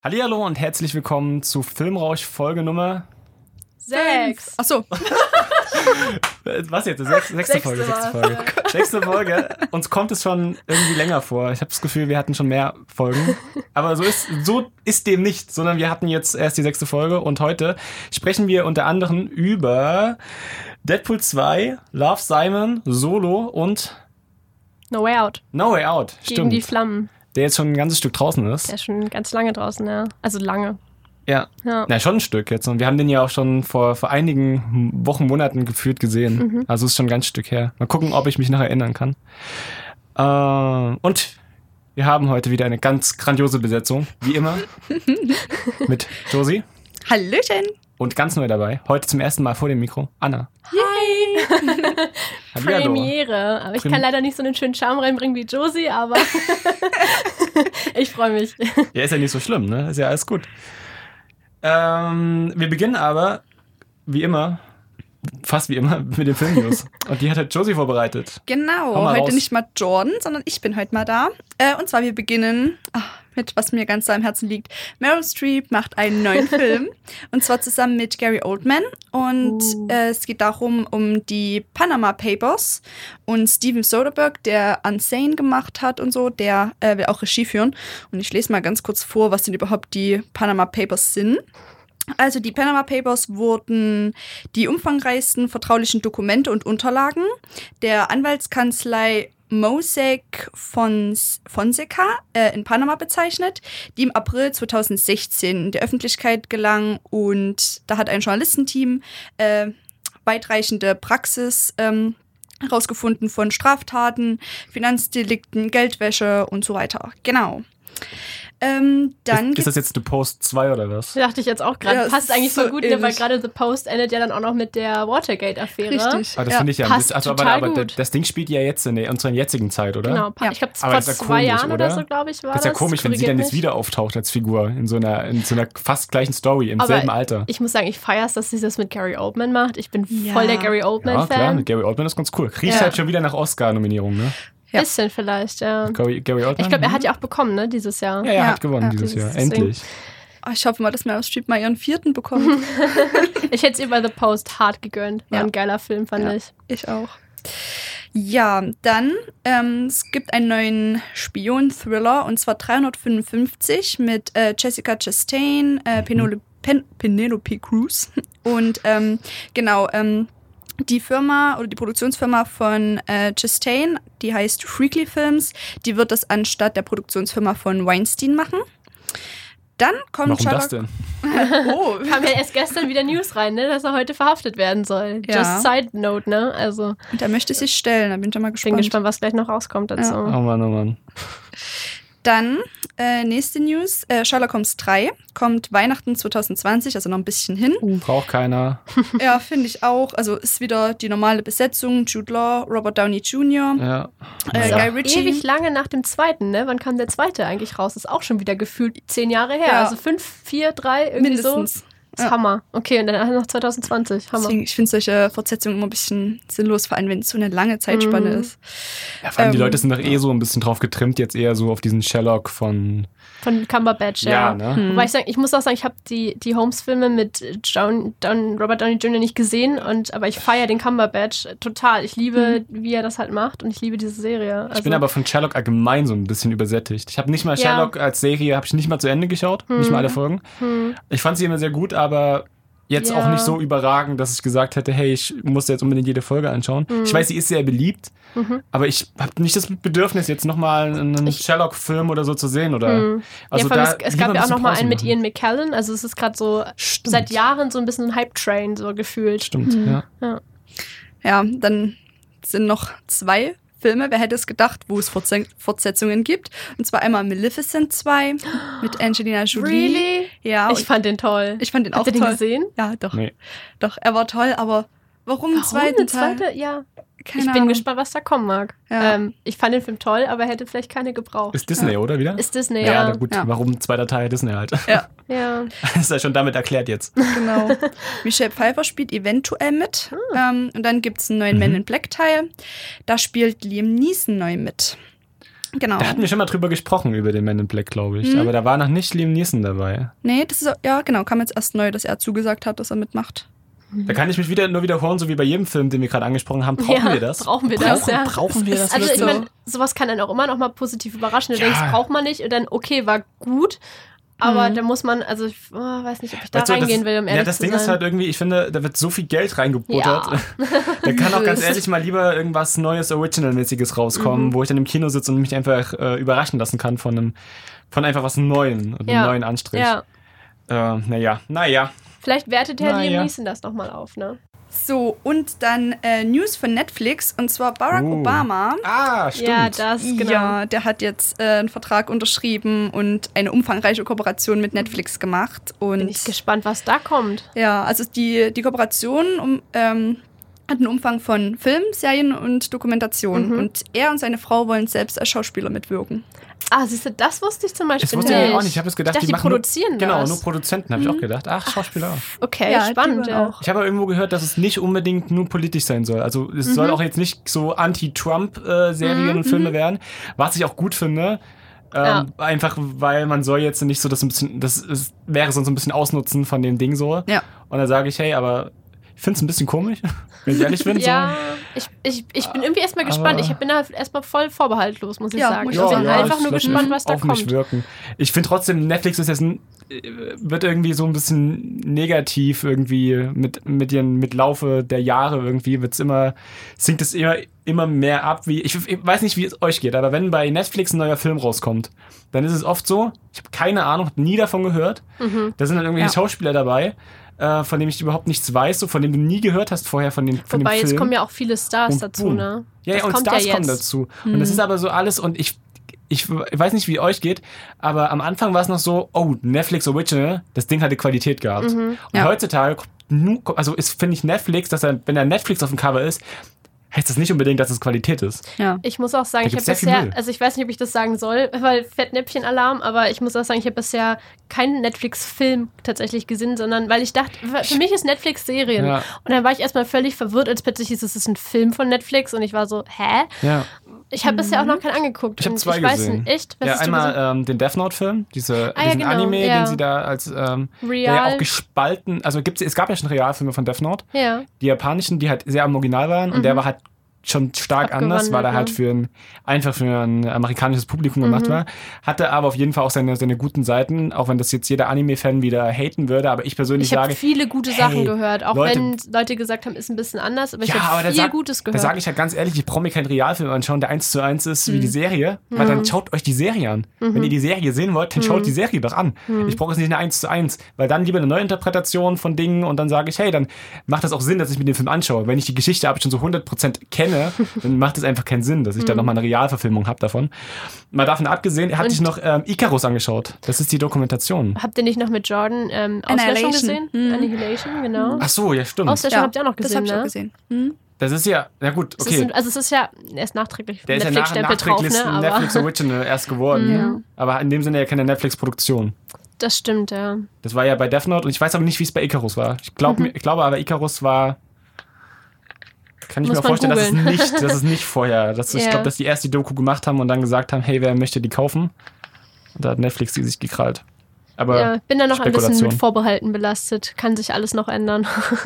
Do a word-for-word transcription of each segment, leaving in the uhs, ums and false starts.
Hallihallo und herzlich willkommen zu Filmrausch Folge Nummer sechs. Achso. Was jetzt? Sechs, sechste, sechste Folge. Sechste Folge. Sechste Folge. Uns kommt es schon irgendwie länger vor. Ich habe das Gefühl, wir hatten schon mehr Folgen. Aber so ist, so ist dem nicht, sondern wir hatten jetzt erst die sechste Folge und heute sprechen wir unter anderem über Deadpool zwei, Love, Simon, Solo und No Way Out. No Way Out, Gegen stimmt. die Flammen. Der jetzt schon ein ganzes Stück draußen ist. Der ist schon ganz lange draußen, ja. Also lange. Ja. Ja. Na, schon ein Stück jetzt. Und wir haben den ja auch schon vor, vor einigen Wochen, Monaten gefühlt gesehen. Mhm. Also ist schon ein ganz Stück her. Mal gucken, ob ich mich noch erinnern kann. Äh, und wir haben heute wieder eine ganz grandiose Besetzung, wie immer. Mit Josie. Hallöchen. Und ganz neu dabei, heute zum ersten Mal vor dem Mikro, Anna. Hi. Premiere. Aber ich Prim- kann leider nicht so einen schönen Charme reinbringen wie Josie, aber ich freue mich. Ja, ist ja nicht so schlimm, ne? Ist ja alles gut. Ähm, wir beginnen aber, wie immer, fast wie immer, mit den Filmnews. Und die hat halt Josie vorbereitet. Genau, heute raus. Nicht mal Jordan, sondern ich bin heute mal da. Äh, und zwar, wir beginnen ach, mit, was mir ganz so am Herzen liegt. Meryl Streep macht einen neuen Film. Und zwar zusammen mit Gary Oldman. Und uh. äh, es geht darum, um die Panama Papers. Und Steven Soderbergh, der Unsane gemacht hat und so, der äh, will auch Regie führen. Und ich lese mal ganz kurz vor, was denn überhaupt die Panama Papers sind. Also die Panama Papers wurden die umfangreichsten vertraulichen Dokumente und Unterlagen der Anwaltskanzlei Mossack Fonseca äh, in Panama bezeichnet, die im April zweitausendsechzehn in der Öffentlichkeit gelangen. Und da hat ein Journalistenteam äh, weitreichende Praxis ähm, herausgefunden von Straftaten, Finanzdelikten, Geldwäsche und so weiter. Genau. Ähm, dann ist, ist das jetzt The Post zwei oder was? Dachte ich jetzt auch gerade. Ja, passt eigentlich so voll gut, ne, weil gerade The Post endet ja dann auch noch mit der Watergate-Affäre. Richtig. Aber das ja. finde ich ja passt also, total aber, aber gut. das Ding spielt ja jetzt in der, unserer jetzigen Zeit, oder? Genau, ja. ich glaube, vor ja zwei komisch, Jahren oder? oder so, glaube ich, war das. Das ist ja komisch, wenn sie dann jetzt mich. wieder auftaucht als Figur in so einer, in so einer fast gleichen Story, im aber selben Alter. Ich muss sagen, ich feiere es, dass sie das mit Gary Oldman macht. Ich bin Ja. voll der Gary Ja, Oldman-Fan. klar, mit Gary Oldman ist ganz cool. Riecht Ja. halt schon wieder nach Oscar-Nominierung, ne? Ja. Bisschen vielleicht, ja. Gary, Gary Oldman? Ich glaube, er hat ja auch bekommen, ne, dieses Jahr. Ja, er Ja. hat gewonnen Ja. dieses Jahr. Deswegen. Endlich. Oh, ich hoffe mal, dass Meryl Streep mal ihren vierten bekommt. Ich hätte es ihr bei The Post hart gegönnt. War Ja. ein geiler Film, fand Ja. ich. Ich auch. Ja, dann, ähm, es gibt einen neuen Spion-Thriller, und zwar dreihundertfünfundfünfzig mit äh, Jessica Chastain, äh, Penelope, Pen- Penelope Cruz. Und ähm, genau, ähm, die Firma oder die Produktionsfirma von äh, Chastain, die heißt Freakley Films, die wird das anstatt der Produktionsfirma von Weinstein machen. Dann kommt Warum Sherlock. das denn? Oh, Kam ja erst gestern wieder News rein, ne, dass er heute verhaftet werden soll. Ja. Just side note, ne? Also, und da möchte sich stellen, da bin ich mal ich gespannt. bin gespannt, was gleich noch rauskommt dazu. Oh Mann, oh Mann. Dann, äh, nächste News, äh, Sherlock Holmes drei kommt Weihnachten zwanzig zwanzig, also noch ein bisschen hin. Braucht keiner. Ja, finde ich auch. Also ist wieder die normale Besetzung, Jude Law, Robert Downey Junior, Ja. äh, Ist auch Guy Ritchie. ewig lange nach dem zweiten, ne? Wann kam der zweite eigentlich raus? Ist auch schon wieder gefühlt zehn Jahre her. Ja. Also fünf, vier, drei, irgendwie Mindestens. so. Das ist Ja. Hammer. Okay, und dann noch zwanzig zwanzig. Hammer. Deswegen, ich finde solche Fortsetzungen immer ein bisschen sinnlos, vor allem wenn es so eine lange Zeitspanne Mhm. ist. Ja, vor allem die Ähm, Leute sind doch eh so ein bisschen drauf getrimmt, jetzt eher so auf diesen Sherlock von. Von Cumberbatch, ja. Ja, ne? Hm. Wobei ich sagen, ich muss auch sagen, ich habe die, die Holmes-Filme mit John, Don, Robert Downey Junior nicht gesehen, und, aber ich feiere den Cumberbatch total. Ich liebe, wie er das halt macht, und ich liebe diese Serie. Also, Ich bin aber von Sherlock allgemein so ein bisschen übersättigt. Ich habe nicht mal Ja. Sherlock als Serie, habe ich nicht mal zu Ende geschaut, nicht mal alle Folgen. hm. Ich fand sie immer sehr gut, aber jetzt Ja. auch nicht so überragend, dass ich gesagt hätte, hey, ich muss jetzt unbedingt jede Folge anschauen. Mhm. Ich weiß, sie ist sehr beliebt, Mhm. aber ich habe nicht das Bedürfnis, jetzt nochmal einen Ich- Sherlock-Film oder so zu sehen. Oder, Hm. also ja, vor allem, da es, es lieber gab ein ja auch bisschen noch mal Pause einen mit machen. Ian McKellen. Also es ist gerade so Stimmt. seit Jahren so ein bisschen ein Hype-Train so gefühlt. Stimmt, ja. Ja, dann sind noch zwei Filme, wer hätte es gedacht, wo es Fortse- Fortsetzungen gibt. Und zwar einmal Maleficent zwei mit Angelina Jolie. Really? Ja, Ich und fand den toll. ich fand den Habt auch ihr den toll. gesehen? Ja, doch. Nee. Doch, er war toll, aber warum einen Warum zweiten eine Teil? zweite? Ja. Keine ich bin Ahnung. gespannt, was da kommen mag. Ja. Ähm, ich fand den Film toll, aber hätte vielleicht keine gebraucht. Ist Disney, oder wieder? Ist Disney, ja, ja. na gut, Ja. warum zweiter Teil Disney halt? Ja, Ja. Das ist ja schon damit erklärt jetzt. genau. Michelle Pfeiffer spielt eventuell mit. Ähm, und dann gibt es einen neuen Mhm. Man in Black Teil. Da spielt Liam Neeson neu mit. Genau. Da hatten wir schon mal drüber gesprochen, über den Man in Black, glaube ich. Mhm. Aber da war noch nicht Liam Neeson dabei. Nee, das ist, ja genau, kam jetzt erst neu, dass er zugesagt hat, dass er mitmacht. Da kann ich mich wieder nur wiederholen, so wie bei jedem Film, den wir gerade angesprochen haben. Brauchen ja, wir das? Brauchen wir brauchen, das, ja. Brauchen wir das? Also ich so? meine, sowas kann dann auch immer noch mal positiv überraschen. Du ja. denkst, braucht man nicht. Und dann, okay, war gut. Aber mhm. da muss man, also ich oh, weiß nicht, ob ich da weißt du, reingehen das, will, um ehrlich Ja, das zu Ding sein. ist halt irgendwie, ich finde, da wird so viel Geld reingebuttert. Ja. Da kann auch ganz ehrlich mal lieber irgendwas Neues, Original-mäßiges rauskommen, mhm. wo ich dann im Kino sitze und mich einfach äh, überraschen lassen kann von einem, von einfach was Neuem und einem ja. neuen Anstrich. Ja. Äh, naja, naja. Vielleicht wertet Herr naja. Liam Neeson das nochmal auf, ne? So, und dann äh, News von Netflix, und zwar Barack uh. Obama. Ah, stimmt. Ja, das, genau. Ja, der hat jetzt äh, einen Vertrag unterschrieben und eine umfangreiche Kooperation mit Netflix gemacht. Und bin ich gespannt, was da kommt. Ja, also die, die Kooperation um, ähm, hat einen Umfang von Film, Serien und Dokumentation. Mhm. Und er und seine Frau wollen selbst als Schauspieler mitwirken. Ah, siehst du, das wusste ich zum Beispiel das wusste nicht. Ich auch nicht. Ich habe jetzt gedacht, ich dachte, die, die machen produzieren nur, das. Genau, nur Produzenten, habe mhm. ich auch gedacht. Ach, Schauspieler. Okay, ja, spannend. Ja. auch. Ich habe aber irgendwo gehört, dass es nicht unbedingt nur politisch sein soll. Also es mhm. soll auch jetzt nicht so Anti-Trump-Serien äh, mhm. und Filme werden, was ich auch gut finde. Ähm, ja. Einfach, weil man soll jetzt nicht so das ein bisschen, das ist, wäre sonst ein bisschen Ausnutzen von dem Ding so. Ja. Und dann sage ich, hey, aber ich finde es ein bisschen komisch, wenn ich ehrlich bin. Ja, so. ich, ich, ich bin irgendwie erstmal gespannt. Ich bin da erstmal voll vorbehaltlos, muss ich ja, sagen. Ich ja, bin ja, einfach nur gespannt, was da auf kommt. Mich wirken. Ich finde trotzdem, Netflix ist jetzt ein, wird irgendwie so ein bisschen negativ irgendwie mit, mit ihren, mit Laufe der Jahre irgendwie wird's immer, sinkt es immer, immer mehr ab, wie, ich, ich weiß nicht, wie es euch geht, aber wenn bei Netflix ein neuer Film rauskommt, dann ist es oft so, ich habe keine Ahnung, hab nie davon gehört, mhm. da sind dann irgendwelche ja. Schauspieler dabei, äh, von dem ich überhaupt nichts weiß, so, von dem du nie gehört hast vorher von, den, von Wobei, dem Film. jetzt kommen ja auch viele Stars und dazu, boom. ne? Ja, ja, und kommt Stars ja kommen dazu. Mhm. Und das ist aber so alles, und ich Ich weiß nicht, wie euch geht, aber am Anfang war es noch so, oh, Netflix Original, das Ding hatte Qualität gehabt. Mhm, und ja. heutzutage, also ist, finde ich Netflix, dass er, wenn da Netflix auf dem Cover ist, heißt das nicht unbedingt, dass es Qualität ist. Ja. Ich muss auch sagen, ich habe bisher, also ich weiß nicht, ob ich das sagen soll, weil Fettnäpfchen-Alarm, aber ich muss auch sagen, ich habe bisher keinen Netflix-Film tatsächlich gesehen, sondern weil ich dachte, für mich ist Netflix Serien. Ja. Und dann war ich erstmal völlig verwirrt, als plötzlich hieß es, es ist ein Film von Netflix und ich war so, hä? Ja. Ich habe mhm. bisher auch noch keinen angeguckt. Ich habe zwei ich gesehen. Weiß nicht, echt? Was ja, hast einmal du gesehen? ähm, den Death Note-Film, diese, ah, diesen ja, genau. Anime, ja. den sie da als, ähm, Real. der ja auch gespalten, also gibt's, es gab ja schon Realfilme von Death Note, ja. die japanischen, die halt sehr am Original waren, mhm. und der war halt schon stark anders, weil er halt für ein, einfach für ein amerikanisches Publikum gemacht mhm. war. Hatte aber auf jeden Fall auch seine, seine guten Seiten, auch wenn das jetzt jeder Anime-Fan wieder haten würde, aber ich persönlich ich sage... Ich habe viele gute hey, Sachen gehört, auch Leute, wenn Leute gesagt haben, ist ein bisschen anders, aber ich ja, habe viel sag, Gutes gehört. Da sage ich halt ganz ehrlich, ich brauche mir keinen Realfilm anschauen, der eins zu eins ist mhm. wie die Serie, weil mhm. dann schaut euch die Serie an. Mhm. Wenn ihr die Serie sehen wollt, dann schaut mhm. die Serie doch an. Mhm. Ich brauche es nicht eine eins zu eins, weil dann lieber eine Neuinterpretation von Dingen und dann sage ich, hey, dann macht das auch Sinn, dass ich mir den Film anschaue. Wenn ich die Geschichte aber schon so hundert Prozent kenne, dann macht es einfach keinen Sinn, dass ich mhm. da nochmal eine Realverfilmung habe davon. Mal davon abgesehen, hatte ich noch ähm, Icarus angeschaut. Das ist die Dokumentation. Habt ihr nicht noch mit Jordan ähm, Auslöschung gesehen? Mhm. Annihilation, genau. Ach so, ja, stimmt. Auslöschung ja, habt ihr auch noch gesehen, das hab ich ne? auch gesehen. Mhm. Das ist ja, na gut, okay. Ist, also es ist ja, er ist nachträglich Der Netflix ist ja nach, nachträglich nachträglich drauf, ne? Netflix Original erst geworden. Ja. Aber in dem Sinne ja keine Netflix-Produktion. Das stimmt, ja. Das war ja bei Death Note und ich weiß aber nicht, wie es bei Icarus war. Ich, glaub, mhm. ich glaube aber, Icarus war... Kann ich Muss mir vorstellen, dass es, googlen. nicht, dass es nicht vorher... Dass, ja. Ich glaube, dass die erst die Doku gemacht haben und dann gesagt haben, hey, wer möchte die kaufen? Und da hat Netflix die sich gekrallt. Aber ja, bin da noch ein bisschen mit Vorbehalten belastet. Kann sich alles noch ändern.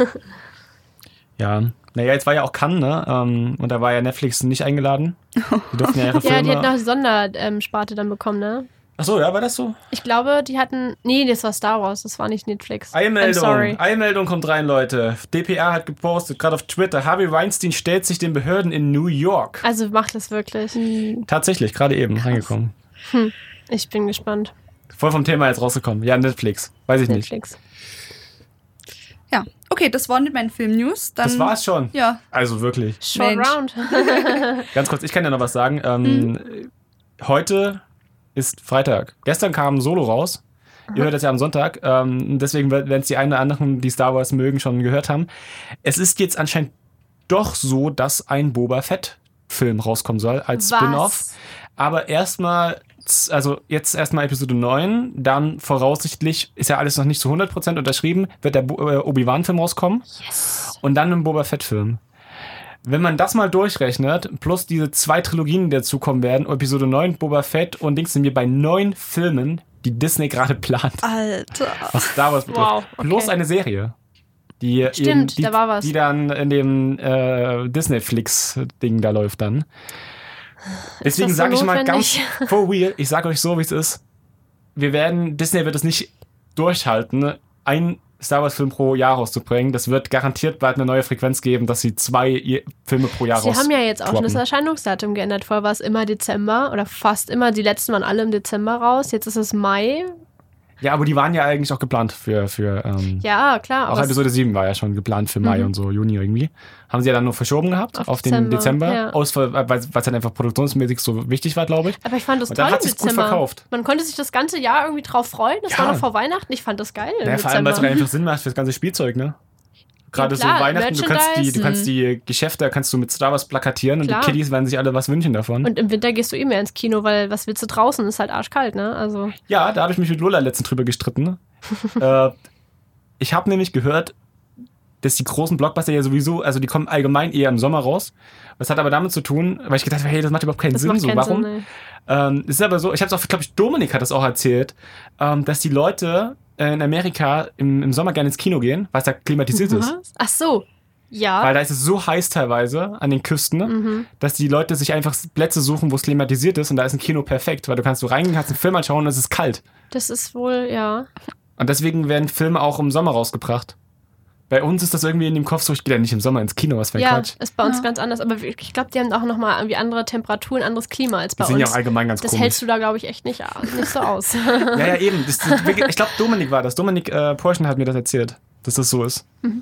Ja, naja, jetzt war ja auch Cannes, ne? Ähm, und da war ja Netflix nicht eingeladen. Die durften ja ihre Filme... Ja, die hatten auch die Sondersparte dann bekommen, ne? Ach so, ja, war das so? Ich glaube, die hatten... Nee, das war Star Wars, das war nicht Netflix. Eilmeldung, Eilmeldung kommt rein, Leute. D P R hat gepostet, gerade auf Twitter, Harvey Weinstein stellt sich den Behörden in New York. Also macht das wirklich. Tatsächlich, gerade eben Krass. reingekommen. Hm. Ich bin gespannt. Voll vom Thema jetzt rausgekommen. Ja, Netflix. Weiß ich Netflix. nicht. Ja, okay, das waren meine Film-News. Dann, das war's schon? Ja. Also wirklich. Short Mensch. round. Ganz kurz, ich kann ja noch was sagen. Ähm, mhm. Heute ist Freitag. Gestern kam Solo raus. Ihr hört das ja am Sonntag. Ähm, deswegen werden es die einen oder anderen, die Star Wars mögen, schon gehört haben. Es ist jetzt anscheinend doch so, dass ein Boba Fett-Film rauskommen soll als Was? Spin-off. Aber erstmal, also jetzt erstmal Episode neun, dann voraussichtlich, ist ja alles noch nicht zu hundert Prozent unterschrieben, wird der Bo- äh, Obi-Wan-Film rauskommen. Yes. Und dann ein Boba Fett-Film. wenn man das mal durchrechnet, plus diese zwei Trilogien, die dazukommen werden, Episode neun, Boba Fett und Dings, sind wir bei neun Filmen, die Disney gerade plant. Alter. Was Star Wars betrifft. Wow, okay. Plus eine Serie. Die Stimmt, eben, die, da war was. Die dann in dem äh, Disney-Flix-Ding da läuft dann. Deswegen so sage ich mal notwendig? ganz for real, ich sage euch so, wie es ist. Wir werden, Disney wird es nicht durchhalten, ein Star Wars Film pro Jahr rauszubringen. Das wird garantiert bald eine neue Frequenz geben, dass sie zwei Filme pro Jahr Sie raus. haben ja jetzt auch schon droppen. das Erscheinungsdatum geändert. Vorher war es immer Dezember oder fast immer. Die letzten waren alle im Dezember raus. Jetzt ist es Mai. Ja, aber die waren ja eigentlich auch geplant für, für ähm, Ja, klar. auch aber Episode sieben war ja schon geplant für Mai Mhm. und so, Juni irgendwie. Haben sie ja dann nur verschoben gehabt auf, Auf den Dezember, Dezember, ja. aus, weil es dann einfach produktionsmäßig so wichtig war, glaube ich. Aber ich fand das Und toll dann hat im sich's gut Dezember. verkauft. Man konnte sich das ganze Jahr irgendwie drauf freuen. Das Ja. war noch vor Weihnachten. Ich fand das geil im Ja, vor allem, weil es Dezember. einfach Sinn macht für das ganze Spielzeug, ne? Gerade klar, so Weihnachten, du kannst, die, du Merchandise. kannst die Geschäfte kannst du mit Star Wars plakatieren und Klar. die Kiddies werden sich alle was wünschen davon. Und im Winter gehst du eh mehr ins Kino, weil was willst du draußen? Ist halt arschkalt, ne? Also Ja, da habe ich mich mit Lola letztens drüber gestritten. äh, ich habe nämlich gehört, dass die großen Blockbuster ja sowieso, also die kommen allgemein eher im Sommer raus. Das hat aber damit zu tun, weil ich gedacht habe, hey, das macht überhaupt keinen das Sinn. macht So, keinen warum? Sinn. Nee. Ähm, es ist aber so, ich habe es auch, glaube ich, Dominik hat das auch erzählt, ähm, dass die Leute äh, in Amerika im, im Sommer gerne ins Kino gehen, weil es da klimatisiert ist. Was? Ach so. Ja. Weil da ist es so heiß teilweise an den Küsten, Mhm. dass die Leute sich einfach Plätze suchen, wo es klimatisiert ist und da ist ein Kino perfekt, weil du kannst so reingehen, kannst einen Film anschauen und es ist kalt. Das ist wohl, ja. Und deswegen werden Filme auch im Sommer rausgebracht. Bei uns ist das irgendwie in dem Kopf so, ich gehe ja nicht im Sommer ins Kino, was für ein Ja, Quatsch. ist bei uns Ja. ganz anders. Aber ich glaube, die haben auch nochmal irgendwie andere Temperaturen, anderes Klima als bei Die sind ja uns. auch allgemein ganz Das komisch. hältst du da, glaube ich, echt nicht, nicht so aus. Ja, ja, eben. Das, das, ich glaube, Dominik war das. Dominik äh, Porschen hat mir das erzählt, dass das so ist. Mhm.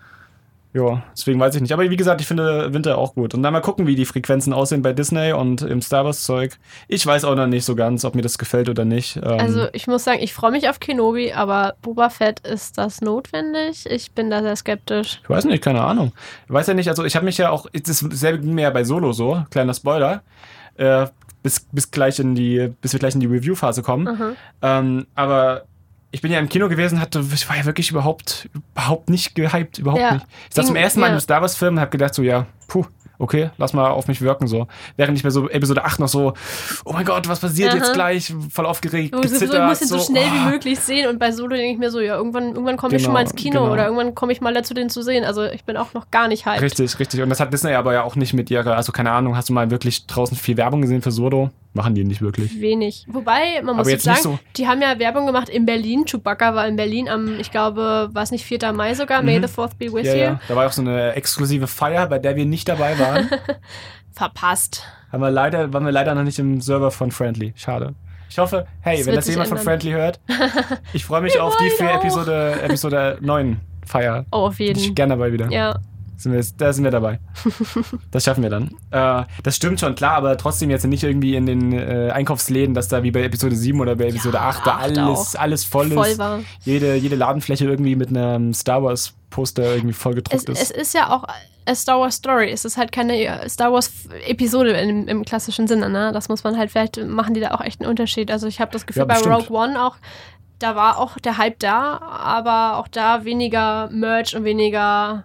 Ja, deswegen weiß ich nicht. Aber wie gesagt, ich finde Winter auch gut. Und dann mal gucken, wie die Frequenzen aussehen bei Disney und im Star Wars Zeug. Ich weiß auch noch nicht so ganz, ob mir das gefällt oder nicht. Ähm, Also ich muss sagen, ich freue mich auf Kenobi, aber Boba Fett, ist das notwendig? Ich bin da sehr skeptisch. ich weiß nicht, keine Ahnung. Ich weiß ja nicht, also ich habe mich ja auch, dasselbe ging mir ja bei Solo so, kleiner Spoiler, äh, bis, bis gleich in die, bis wir gleich in die Review-Phase kommen. Mhm. Ähm, aber ich bin ja im Kino gewesen, hatte, ich war ja wirklich überhaupt, überhaupt nicht gehypt, überhaupt Ja. nicht. Ich saß Ging- zum ersten Mal ja. im Star Wars Film und habe gedacht so, ja, puh, okay, lass mal auf mich wirken so. Während ich bei so Episode acht noch so, oh mein Gott, was passiert Aha. jetzt gleich? Voll aufgeregt, Du, sowieso, gezittert. ich muss den so, schnell oh. wie möglich sehen und bei Solo denke ich mir so, ja, irgendwann, irgendwann komme ich Genau, schon mal ins Kino genau. oder irgendwann komme ich mal dazu, den zu sehen. Also ich bin auch noch gar nicht hyped. Richtig, richtig. Und das hat Disney aber ja auch nicht mit ihrer, also keine Ahnung, hast du mal wirklich draußen viel Werbung gesehen für Solo? Machen die nicht wirklich. Wenig. Wobei, man muss Aber jetzt jetzt sagen, nicht die haben ja Werbung gemacht in Berlin. Chewbacca war in Berlin am, ich glaube, war es nicht vierter Mai sogar? May Mhm. the fourth be with Ja, you. ja. Da war auch so eine exklusive Feier, bei der wir nicht dabei waren. Verpasst. Haben wir leider, waren wir leider noch nicht im Server von Friendly. Schade. Ich hoffe, hey, Das wenn wird das sich jemand von ändern. Friendly hört, ich freue mich auf die wollen für auch. Episode, Episode neun Feier. Oh, auf Bin ich jeden. gerne dabei wieder. Ja. Sind wir, da sind wir dabei. Das schaffen wir dann. Äh, das stimmt schon, klar, aber trotzdem jetzt nicht irgendwie in den äh, Einkaufsläden, dass da wie bei Episode sieben oder bei Episode Ja, acht da acht alles, auch. alles voll, Voll ist. war. Jede, jede Ladenfläche irgendwie mit einem Star Wars Poster irgendwie voll Es, gedruckt ist. es ist ja auch a Star Wars Story. Es ist halt keine Star Wars Episode im, im klassischen Sinne, ne? Das muss man halt, vielleicht machen die da auch echt einen Unterschied. Also ich habe das Gefühl, Ja, bei bestimmt. Rogue One auch, da war auch der Hype da, aber auch da weniger Merch und weniger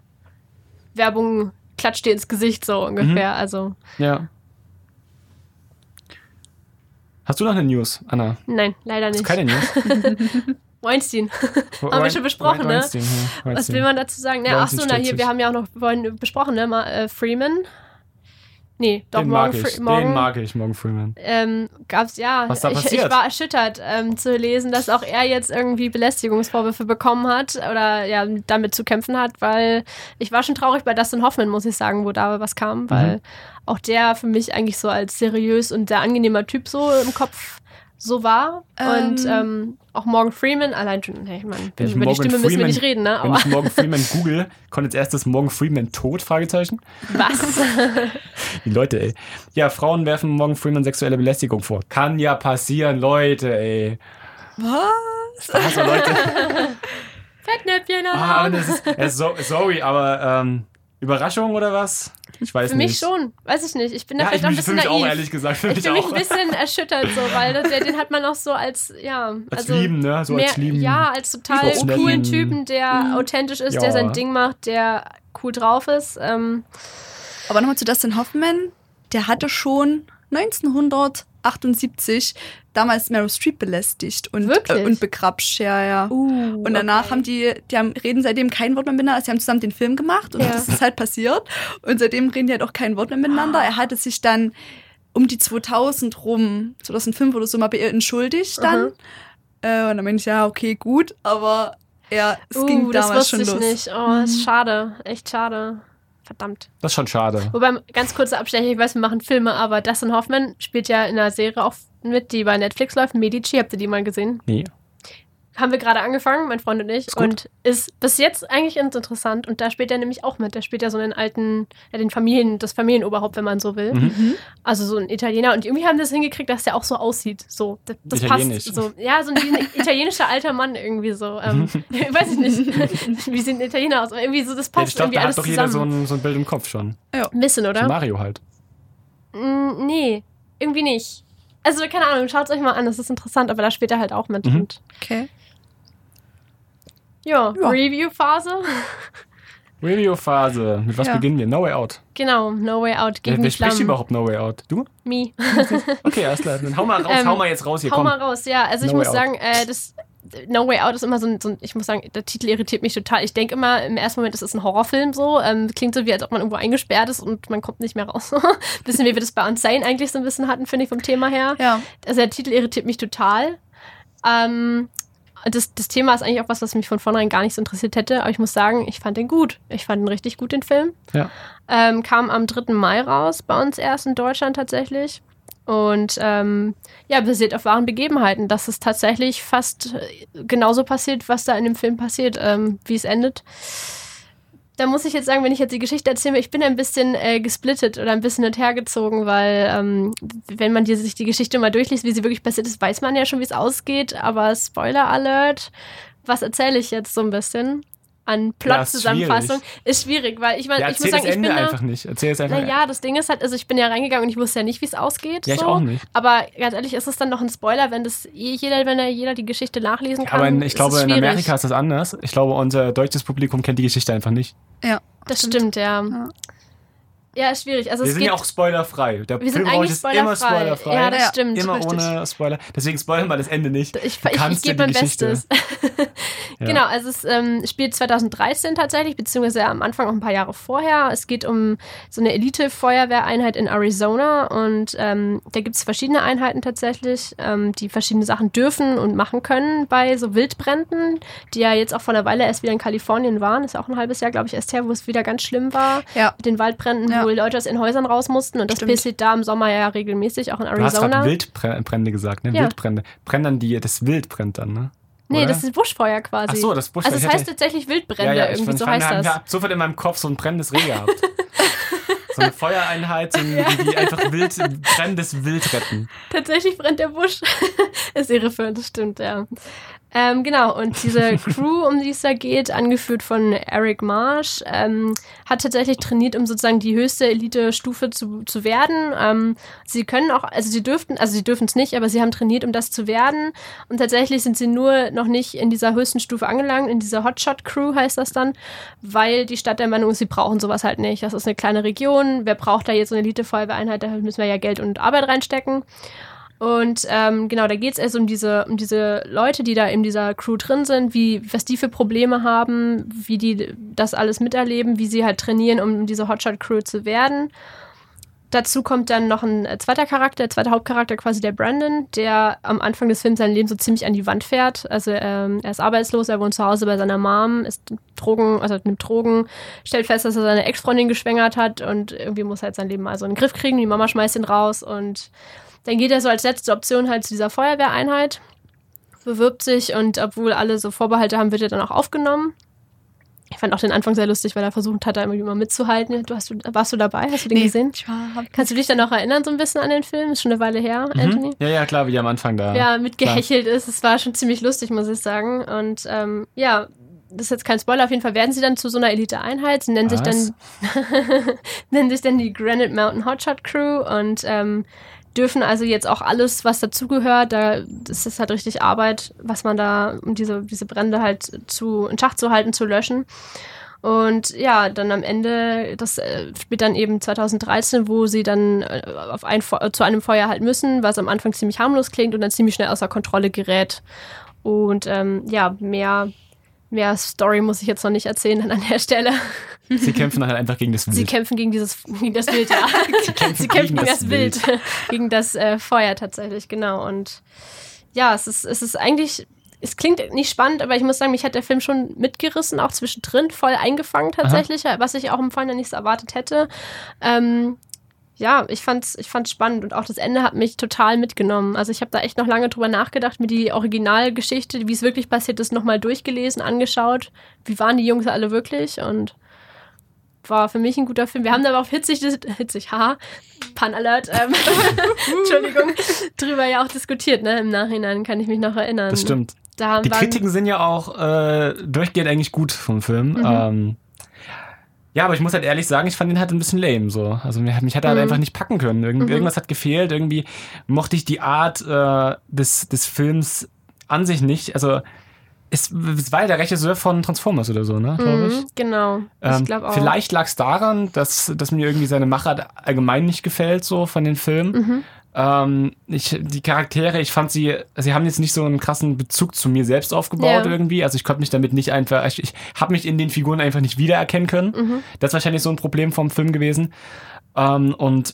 Werbung klatscht dir ins Gesicht so ungefähr. Also Ja. Hast du noch eine News, Anna? nein, leider Hast du nicht. keine News? Weinstein. Haben wir schon besprochen, ne? Weinstein, ja, Was Weinstein. will man dazu sagen? Ne, ach so, na hier, wir haben ja auch noch vorhin besprochen, ne? Ma, äh, Freeman. Nee, doch Den Morgan, mag ich, Fre Morgan den mag ich, Morgan Freeman. ähm, gab's ja. Was da ich, ich passiert? war erschüttert ähm, zu lesen, dass auch er jetzt irgendwie Belästigungsvorwürfe bekommen hat oder ja damit zu kämpfen hat, weil ich war schon traurig bei Dustin Hoffman, muss ich sagen, wo da was kam, weil Mhm. auch der für mich eigentlich so als seriös und sehr angenehmer Typ so im Kopf so war. Ähm. Und ähm, auch Morgan Freeman, allein schon, hey, Mann, Wenn ich über die Morgan Stimme müssen wir Freeman- nicht reden, ne? Wenn Aber ich Morgan Freeman google, kommt als erstes Morgan Freeman tot? Fragezeichen. was? Die Leute, ey. Ja, Frauen werfen Morgan Freeman sexuelle Belästigung vor. Kann ja passieren, Leute, ey. Was? Also, Leute. Fettnäpfchen, Ah, aber das ist, ja, so, sorry, aber ähm, Überraschung oder was? Ich weiß Für nicht. mich schon, weiß ich nicht. Ich bin da Ja, ich vielleicht auch ein mich, für bisschen mich naiv. auch, ehrlich gesagt. Für Ich mich bin mich auch. ein bisschen erschüttert so, weil das, der, den hat man auch so als, ja, Als also lieben, ne? So mehr, als lieben. ja, als total liebenswerten- coolen Typen, der authentisch ist, Ja. der sein Ding macht, der cool drauf ist. Ähm, Aber nochmal zu Dustin Hoffman, der hatte schon neunzehnhundertachtundsiebzig damals Meryl Streep belästigt und, äh, und begrapscht, ja, ja. Uh, und danach okay. haben die, die haben, reden seitdem kein Wort mehr miteinander, also sie haben zusammen den Film gemacht und ja. das ist halt passiert und seitdem reden die halt auch kein Wort mehr miteinander. Ah. Er hatte sich dann um die zweitausend rum, zweitausendfünf oder so mal bei ihr entschuldigt dann. Uh-huh. Äh, und dann meinte ich, ja, okay, gut, aber ja, es uh, ging damals schon los. Das wusste ich nicht. Oh, ist schade, echt schade. Verdammt. Das ist schon schade. Wobei, ganz kurzer Abstecher, ich weiß, wir machen Filme, aber Dustin Hoffman spielt ja in einer Serie auch mit, die bei Netflix läuft, Medici. Habt ihr die mal gesehen? Nee. Haben wir gerade angefangen, mein Freund und ich. Ist und ist bis jetzt eigentlich interessant. Und da spielt er nämlich auch mit. Der spielt ja so einen alten, ja, den Familien, das Familienoberhaupt, wenn man so will. Mhm. Also so ein Italiener. Und irgendwie haben wir das hingekriegt, dass der auch so aussieht. So, das, das passt. So, ja, so ein, ein italienischer alter Mann irgendwie so. Ähm, weiß ich nicht. Wie sieht ein Italiener aus? Aber irgendwie so, das passt ja, ich glaub, irgendwie alles zusammen. Da hat doch jeder so ein, so ein Bild im Kopf schon. Ja. Ein bisschen, oder? So Mario halt. Mm, nee, irgendwie nicht. Also, keine Ahnung, schaut es euch mal an. Das ist interessant, aber da spielt er halt auch mit. Mhm. Okay. Ja, ja. Review-Phase. Review-Phase. Mit was ja. beginnen wir? No Way Out. Genau, No Way Out gegen ja, wer spricht überhaupt No Way Out? Du? Me. Okay, alles klar. Dann hau mal raus, ähm, hau mal jetzt raus hier. Hau komm. mal raus, ja. Also no ich muss sagen, äh, das No Way Out ist immer so ein, so ein, ich muss sagen, der Titel irritiert mich total. Ich denke immer im ersten Moment, es ist ein Horrorfilm so. Ähm, klingt so, wie als ob man irgendwo eingesperrt ist und man kommt nicht mehr raus. Bisschen wie wir das bei Unsane eigentlich so ein bisschen hatten, finde ich, vom Thema her. Ja. Also der Titel irritiert mich total. Ähm, Das, das Thema ist eigentlich auch was, was mich von vornherein gar nicht so interessiert hätte, aber ich muss sagen, ich fand den gut. Ich fand ihn richtig gut, den Film. Ja. Ähm, kam am dritten Mai raus, bei uns erst in Deutschland tatsächlich. Und ähm, ja, basiert auf wahren Begebenheiten. Das ist tatsächlich fast genauso passiert, was da in dem Film passiert, ähm, wie es endet. Da muss ich jetzt sagen, wenn ich jetzt die Geschichte erzähle, ich bin ein bisschen äh, gesplittet oder ein bisschen hinterhergezogen, weil ähm, wenn man die, sich die Geschichte mal durchliest, wie sie wirklich passiert ist, weiß man ja schon, wie es ausgeht, aber Spoiler Alert, was erzähle ich jetzt so ein bisschen an Plot-Zusammenfassung? Ja, ist schwierig, weil ich meine, ja, ich muss sagen, das ich Ende bin da, einfach nicht. Erzähl es einfach. Naja, das Ding ist halt, also ich bin ja reingegangen und ich wusste ja nicht, wie es ausgeht. Ja, so. ich auch nicht. Aber ganz ehrlich, ist es dann noch ein Spoiler, wenn das eh jeder, wenn er jeder die Geschichte nachlesen kann? Aber in, ich glaube, in Amerika ist das anders. Ich glaube, unser deutsches Publikum kennt die Geschichte einfach nicht. Ja. Das stimmt, stimmt ja. ja. Ja, ist schwierig. Also wir es sind geht, ja auch spoilerfrei. Der wir sind eigentlich ist immer spoilerfrei. Ja, das stimmt. Immer richtig. ohne Spoiler. Deswegen spoilern wir das Ende nicht. Ich, ich, ich gebe mein Geschichte. Bestes. Ja. Genau, also es ähm, spielt zweitausenddreizehn tatsächlich, beziehungsweise am Anfang auch ein paar Jahre vorher. Es geht um so eine Elite-Feuerwehreinheit in Arizona und ähm, da gibt es verschiedene Einheiten tatsächlich, ähm, die verschiedene Sachen dürfen und machen können bei so Wildbränden, die ja jetzt auch vor einer Weile erst wieder in Kalifornien waren. Das ist auch ein halbes Jahr, glaube ich, erst her, wo es wieder ganz schlimm war. Ja. Mit den Waldbränden, ja. wo Leute aus ihren Häusern raus mussten und das Stimmt. passiert da im Sommer ja regelmäßig, auch in Arizona. Du hast gerade Wildbrände gesagt, ne? Ja. Wildbrände. Brennen dann die, das Wild brennt dann, ne? Nee, das ist Buschfeuer quasi. Ach so, das Buschfeuer. Also es heißt tatsächlich Wildbrände, ja, ja, irgendwie fand, so fand, heißt das. Ich habe sofort in meinem Kopf so ein brennendes Reh gehabt. So eine Feuereinheit, so ein, ja. die, die einfach wild, brennendes Wild retten. Tatsächlich brennt der Busch. Ist irreführend, das stimmt, ja. Ähm, genau, und diese Crew, um die es da geht, angeführt von Eric Marsh, ähm, hat tatsächlich trainiert, um sozusagen die höchste Elite-Stufe zu, zu werden. Ähm, sie können auch, also sie dürften, also sie dürfen es nicht, aber sie haben trainiert, um das zu werden. Und tatsächlich sind sie nur noch nicht in dieser höchsten Stufe angelangt, in dieser Hotshot-Crew heißt das dann, weil die Stadt der Meinung ist, sie brauchen sowas halt nicht. Das ist eine kleine Region. Wer braucht da jetzt so eine Elite-Feuerwehreinheit? Da müssen wir ja Geld und Arbeit reinstecken. Und ähm, genau, da geht es also um diese, um diese Leute, die da in dieser Crew drin sind, wie, was die für Probleme haben, wie die das alles miterleben, wie sie halt trainieren, um diese Hotshot-Crew zu werden. Dazu kommt dann noch ein zweiter Charakter, der zweite Hauptcharakter, quasi der Brandon, der am Anfang des Films sein Leben so ziemlich an die Wand fährt. Also ähm, er ist arbeitslos, er wohnt zu Hause bei seiner Mom, ist Drogen, also nimmt Drogen, stellt fest, dass er seine Ex-Freundin geschwängert hat und irgendwie muss er halt sein Leben also in den Griff kriegen. Die Mama schmeißt ihn raus und dann geht er so als letzte Option halt zu dieser Feuerwehreinheit, bewirbt sich und obwohl alle so Vorbehalte haben, wird er dann auch aufgenommen. Ich fand auch den Anfang sehr lustig, weil er versucht hat, da immer mitzuhalten. Du hast, warst du dabei? Hast du den nee, gesehen? Ich war, Kannst du dich dann noch erinnern so ein bisschen an den Film? Ist schon eine Weile her, mhm. Anthony? Ja, ja, klar, wie am Anfang da. Ja, mitgehechelt ist. Es war schon ziemlich lustig, muss ich sagen. Und ähm, ja, das ist jetzt kein Spoiler, auf jeden Fall werden sie dann zu so einer Elite-Einheit. Sie nennen Was? sich dann nennen sich dann die Granite Mountain Hotshot Crew und ähm, dürfen also jetzt auch alles, was dazugehört, da das ist halt richtig Arbeit, was man da, um diese, diese Brände halt zu, in Schach zu halten, zu löschen. Und ja, dann am Ende, das äh, spielt dann eben zwanzig dreizehn, wo sie dann äh, auf ein, zu einem Feuer halt müssen, was am Anfang ziemlich harmlos klingt und dann ziemlich schnell außer Kontrolle gerät. Und ähm, ja, mehr, mehr Story muss ich jetzt noch nicht erzählen an der Stelle. Sie kämpfen halt einfach gegen das Wild. Sie kämpfen gegen dieses gegen das Wild, ja. Sie kämpfen, Sie kämpfen gegen das, das Wild. Wild. Gegen das äh, Feuer tatsächlich, genau. Und ja, es ist, es ist eigentlich, es klingt nicht spannend, aber ich muss sagen, mich hat der Film schon mitgerissen, auch zwischendrin voll eingefangen tatsächlich, Aha. was ich auch im Vorhinein nicht so erwartet hätte. Ähm, ja, ich fand's, ich fand's spannend und auch das Ende hat mich total mitgenommen. Also ich habe da echt noch lange drüber nachgedacht, mir die Originalgeschichte, wie es wirklich passiert ist, nochmal durchgelesen, angeschaut. Wie waren die Jungs alle wirklich? Und war für mich ein guter Film. Wir haben da aber auch hitzig, hitzig, haha, Pun Alert, ähm, Entschuldigung, drüber ja auch diskutiert, ne? Im Nachhinein kann ich mich noch erinnern. Das stimmt. Da die Kritiken sind ja auch äh, durchgehend eigentlich gut vom Film. Mhm. Ähm, Ja, aber ich muss halt ehrlich sagen, ich fand den halt ein bisschen lame, so. Also mich, mich hat er halt mhm. einfach nicht packen können. Irgend, mhm. Irgendwas hat gefehlt. Irgendwie mochte ich die Art äh, des, des Films an sich nicht. Also es, es war ja der Regisseur von Transformers oder so, ne, glaube ich. Mhm, genau, ähm, ich glaube auch. Vielleicht lag es daran, dass, dass mir irgendwie seine Machart allgemein nicht gefällt, so von den Filmen. Mhm. Ähm, ich, die Charaktere, ich fand sie, sie haben jetzt nicht so einen krassen Bezug zu mir selbst aufgebaut ja. irgendwie, also ich konnte mich damit nicht einfach, ich, ich habe mich in den Figuren einfach nicht wiedererkennen können. Mhm. Das ist wahrscheinlich so ein Problem vom Film gewesen. Ähm, und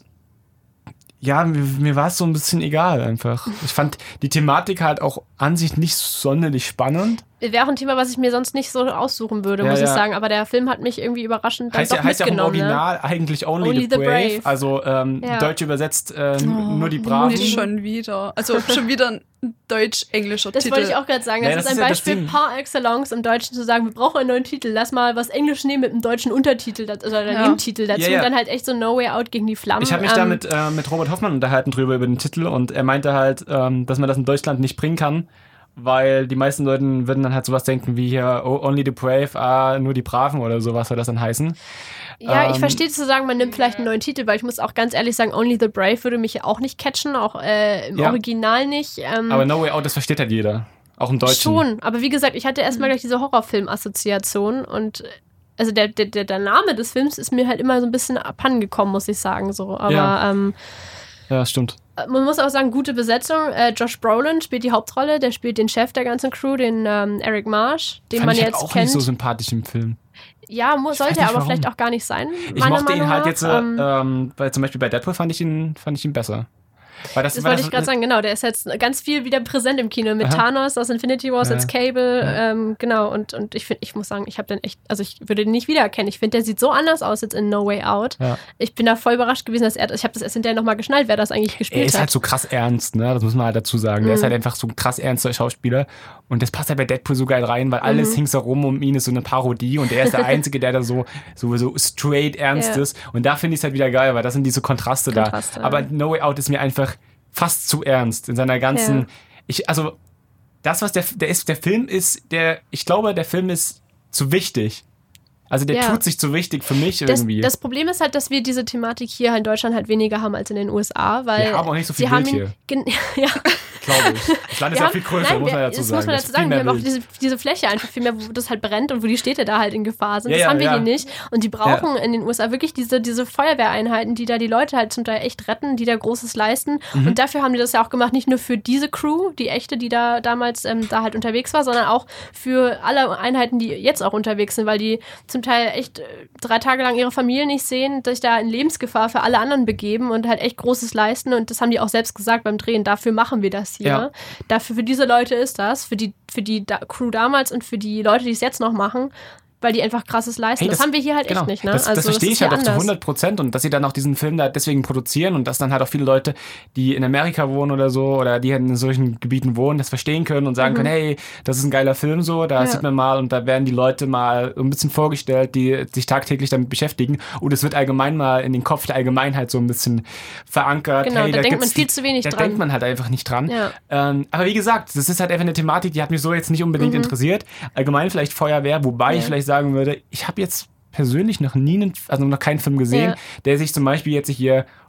ja, mir, mir war es so ein bisschen egal einfach. Ich fand die Thematik halt auch an sich nicht sonderlich spannend. Wäre auch ein Thema, was ich mir sonst nicht so aussuchen würde, ja, muss ja. ich sagen. Aber der Film hat mich irgendwie überraschend dann heißt doch ja, heißt mitgenommen. Heißt ja auch im Original ne? eigentlich Only, Only the, the Brave. Brave. Also ähm, ja. deutsch übersetzt äh, oh, nur die Braven. Nur schon wieder. Also schon wieder ein deutsch-englischer das Titel. Das wollte ich auch gerade sagen. Das, ja, das ist ein ist Beispiel ja par excellence im Deutschen zu sagen, wir brauchen einen neuen Titel. Lass mal was Englisch nehmen mit einem deutschen Untertitel also oder ja. Nebentitel dazu. Ja, ja. Und dann halt echt so No Way Out gegen die Flammen. Ich habe mich ähm, da mit, äh, mit Robert Hoffmann unterhalten drüber über den Titel und er meinte halt, ähm, dass man das in Deutschland nicht bringen kann. Weil die meisten Leute würden dann halt sowas denken wie hier, oh, Only the Brave, ah, nur die Braven oder sowas soll das dann heißen. Ja, ähm, ich verstehe zu sagen, man nimmt vielleicht einen neuen Titel, weil ich muss auch ganz ehrlich sagen, Only the Brave würde mich auch nicht catchen, auch äh, im ja. Original nicht. Ähm, aber No Way Out, das versteht halt jeder, auch im Deutschen. Schon, aber wie gesagt, ich hatte erstmal gleich diese Horrorfilm-Assoziation und also der, der, der Name des Films ist mir halt immer so ein bisschen abhandengekommen, muss ich sagen, so, aber ja, ähm, ja stimmt. Man muss auch sagen, gute Besetzung. Äh, Josh Brolin spielt die Hauptrolle, der spielt den Chef der ganzen Crew, den ähm, Eric Marsh, den Fand man ich jetzt halt auch kennt. Nicht so sympathisch im Film. Ja, muss, sollte er aber warum. vielleicht auch gar nicht sein. Ich mochte ihn halt nach. jetzt, ähm, ähm, weil zum Beispiel bei Deadpool fand ich ihn, fand ich ihn besser. Weil das, das weil wollte das, ich gerade sagen, genau. Der ist jetzt ganz viel wieder präsent im Kino. Mit Aha. Thanos aus Infinity Wars ja. als Cable. Ja. Ähm, genau. Und, und ich finde, ich muss sagen, ich habe den echt, also ich würde den nicht wiedererkennen. Ich finde, der sieht so anders aus jetzt in No Way Out. Ja. Ich bin da voll überrascht gewesen, dass er, ich habe das erst hinterher nochmal geschnallt, wer das eigentlich gespielt hat. Er ist hat. halt so krass ernst, ne? Das muss man halt dazu sagen. Mhm. Der ist halt einfach so ein krass ernster Schauspieler. Und das passt halt bei Deadpool so geil rein, weil alles mhm. ringsherum um ihn ist so eine Parodie und er ist der Einzige, der da so, so, so straight ernst ja. ist. Und da finde ich es halt wieder geil, weil das sind diese Kontraste, Kontraste da. Aber No Way Out ist mir einfach fast zu ernst in seiner ganzen, ja. ich, also das, was der, der ist, der Film ist, der, ich glaube, der Film ist zu wichtig. Also der ja. tut sich zu wichtig für mich das, irgendwie. Das Problem ist halt, dass wir diese Thematik hier in Deutschland halt weniger haben als in den U S A, weil wir haben auch nicht so viel Wild hier. Gen- ja. Glaube ich. Das Land ist ja viel größer, nein, muss man dazu das sagen. Das muss man dazu sagen. Wir haben auch diese, diese Fläche einfach viel mehr, wo das halt brennt und wo die Städte da halt in Gefahr sind. Ja, das ja, haben wir ja. hier nicht. Und die brauchen ja. in den U S A wirklich diese, diese Feuerwehreinheiten, die da die Leute halt zum Teil echt retten, die da Großes leisten. Mhm. Und dafür haben die das ja auch gemacht, nicht nur für diese Crew, die echte, die da damals ähm, da halt unterwegs war, sondern auch für alle Einheiten, die jetzt auch unterwegs sind, weil die zum Teil echt drei Tage lang ihre Familie nicht sehen, sich da in Lebensgefahr für alle anderen begeben und halt echt Großes leisten. Und das haben die auch selbst gesagt beim Drehen. Dafür machen wir das hier. Ja. Dafür, für diese Leute ist das, für die, für die da- Crew damals und für die Leute, die es jetzt noch machen, weil die einfach Krasses leisten. Hey, das, das haben wir hier halt genau, echt nicht. Ne? Das, also, das verstehe das ich halt auch anders. zu hundert Prozent und dass sie dann auch diesen Film da deswegen produzieren und dass dann halt auch viele Leute, die in Amerika wohnen oder so oder die in solchen Gebieten wohnen, das verstehen können und sagen mhm. können, hey, das ist ein geiler Film so, da ja. sieht man mal und da werden die Leute mal ein bisschen vorgestellt, die sich tagtäglich damit beschäftigen und es wird allgemein mal in den Kopf der Allgemeinheit so ein bisschen verankert. Genau, hey, da, da denkt man viel zu wenig da dran. Da denkt man halt einfach nicht dran. Ja. Ähm, aber wie gesagt, das ist halt einfach eine Thematik, die hat mich so jetzt nicht unbedingt mhm. interessiert. Allgemein vielleicht Feuerwehr, wobei ja. ich vielleicht sagen würde, ich habe jetzt persönlich noch nie, einen, also noch keinen Film gesehen, ja. der sich zum Beispiel jetzt hier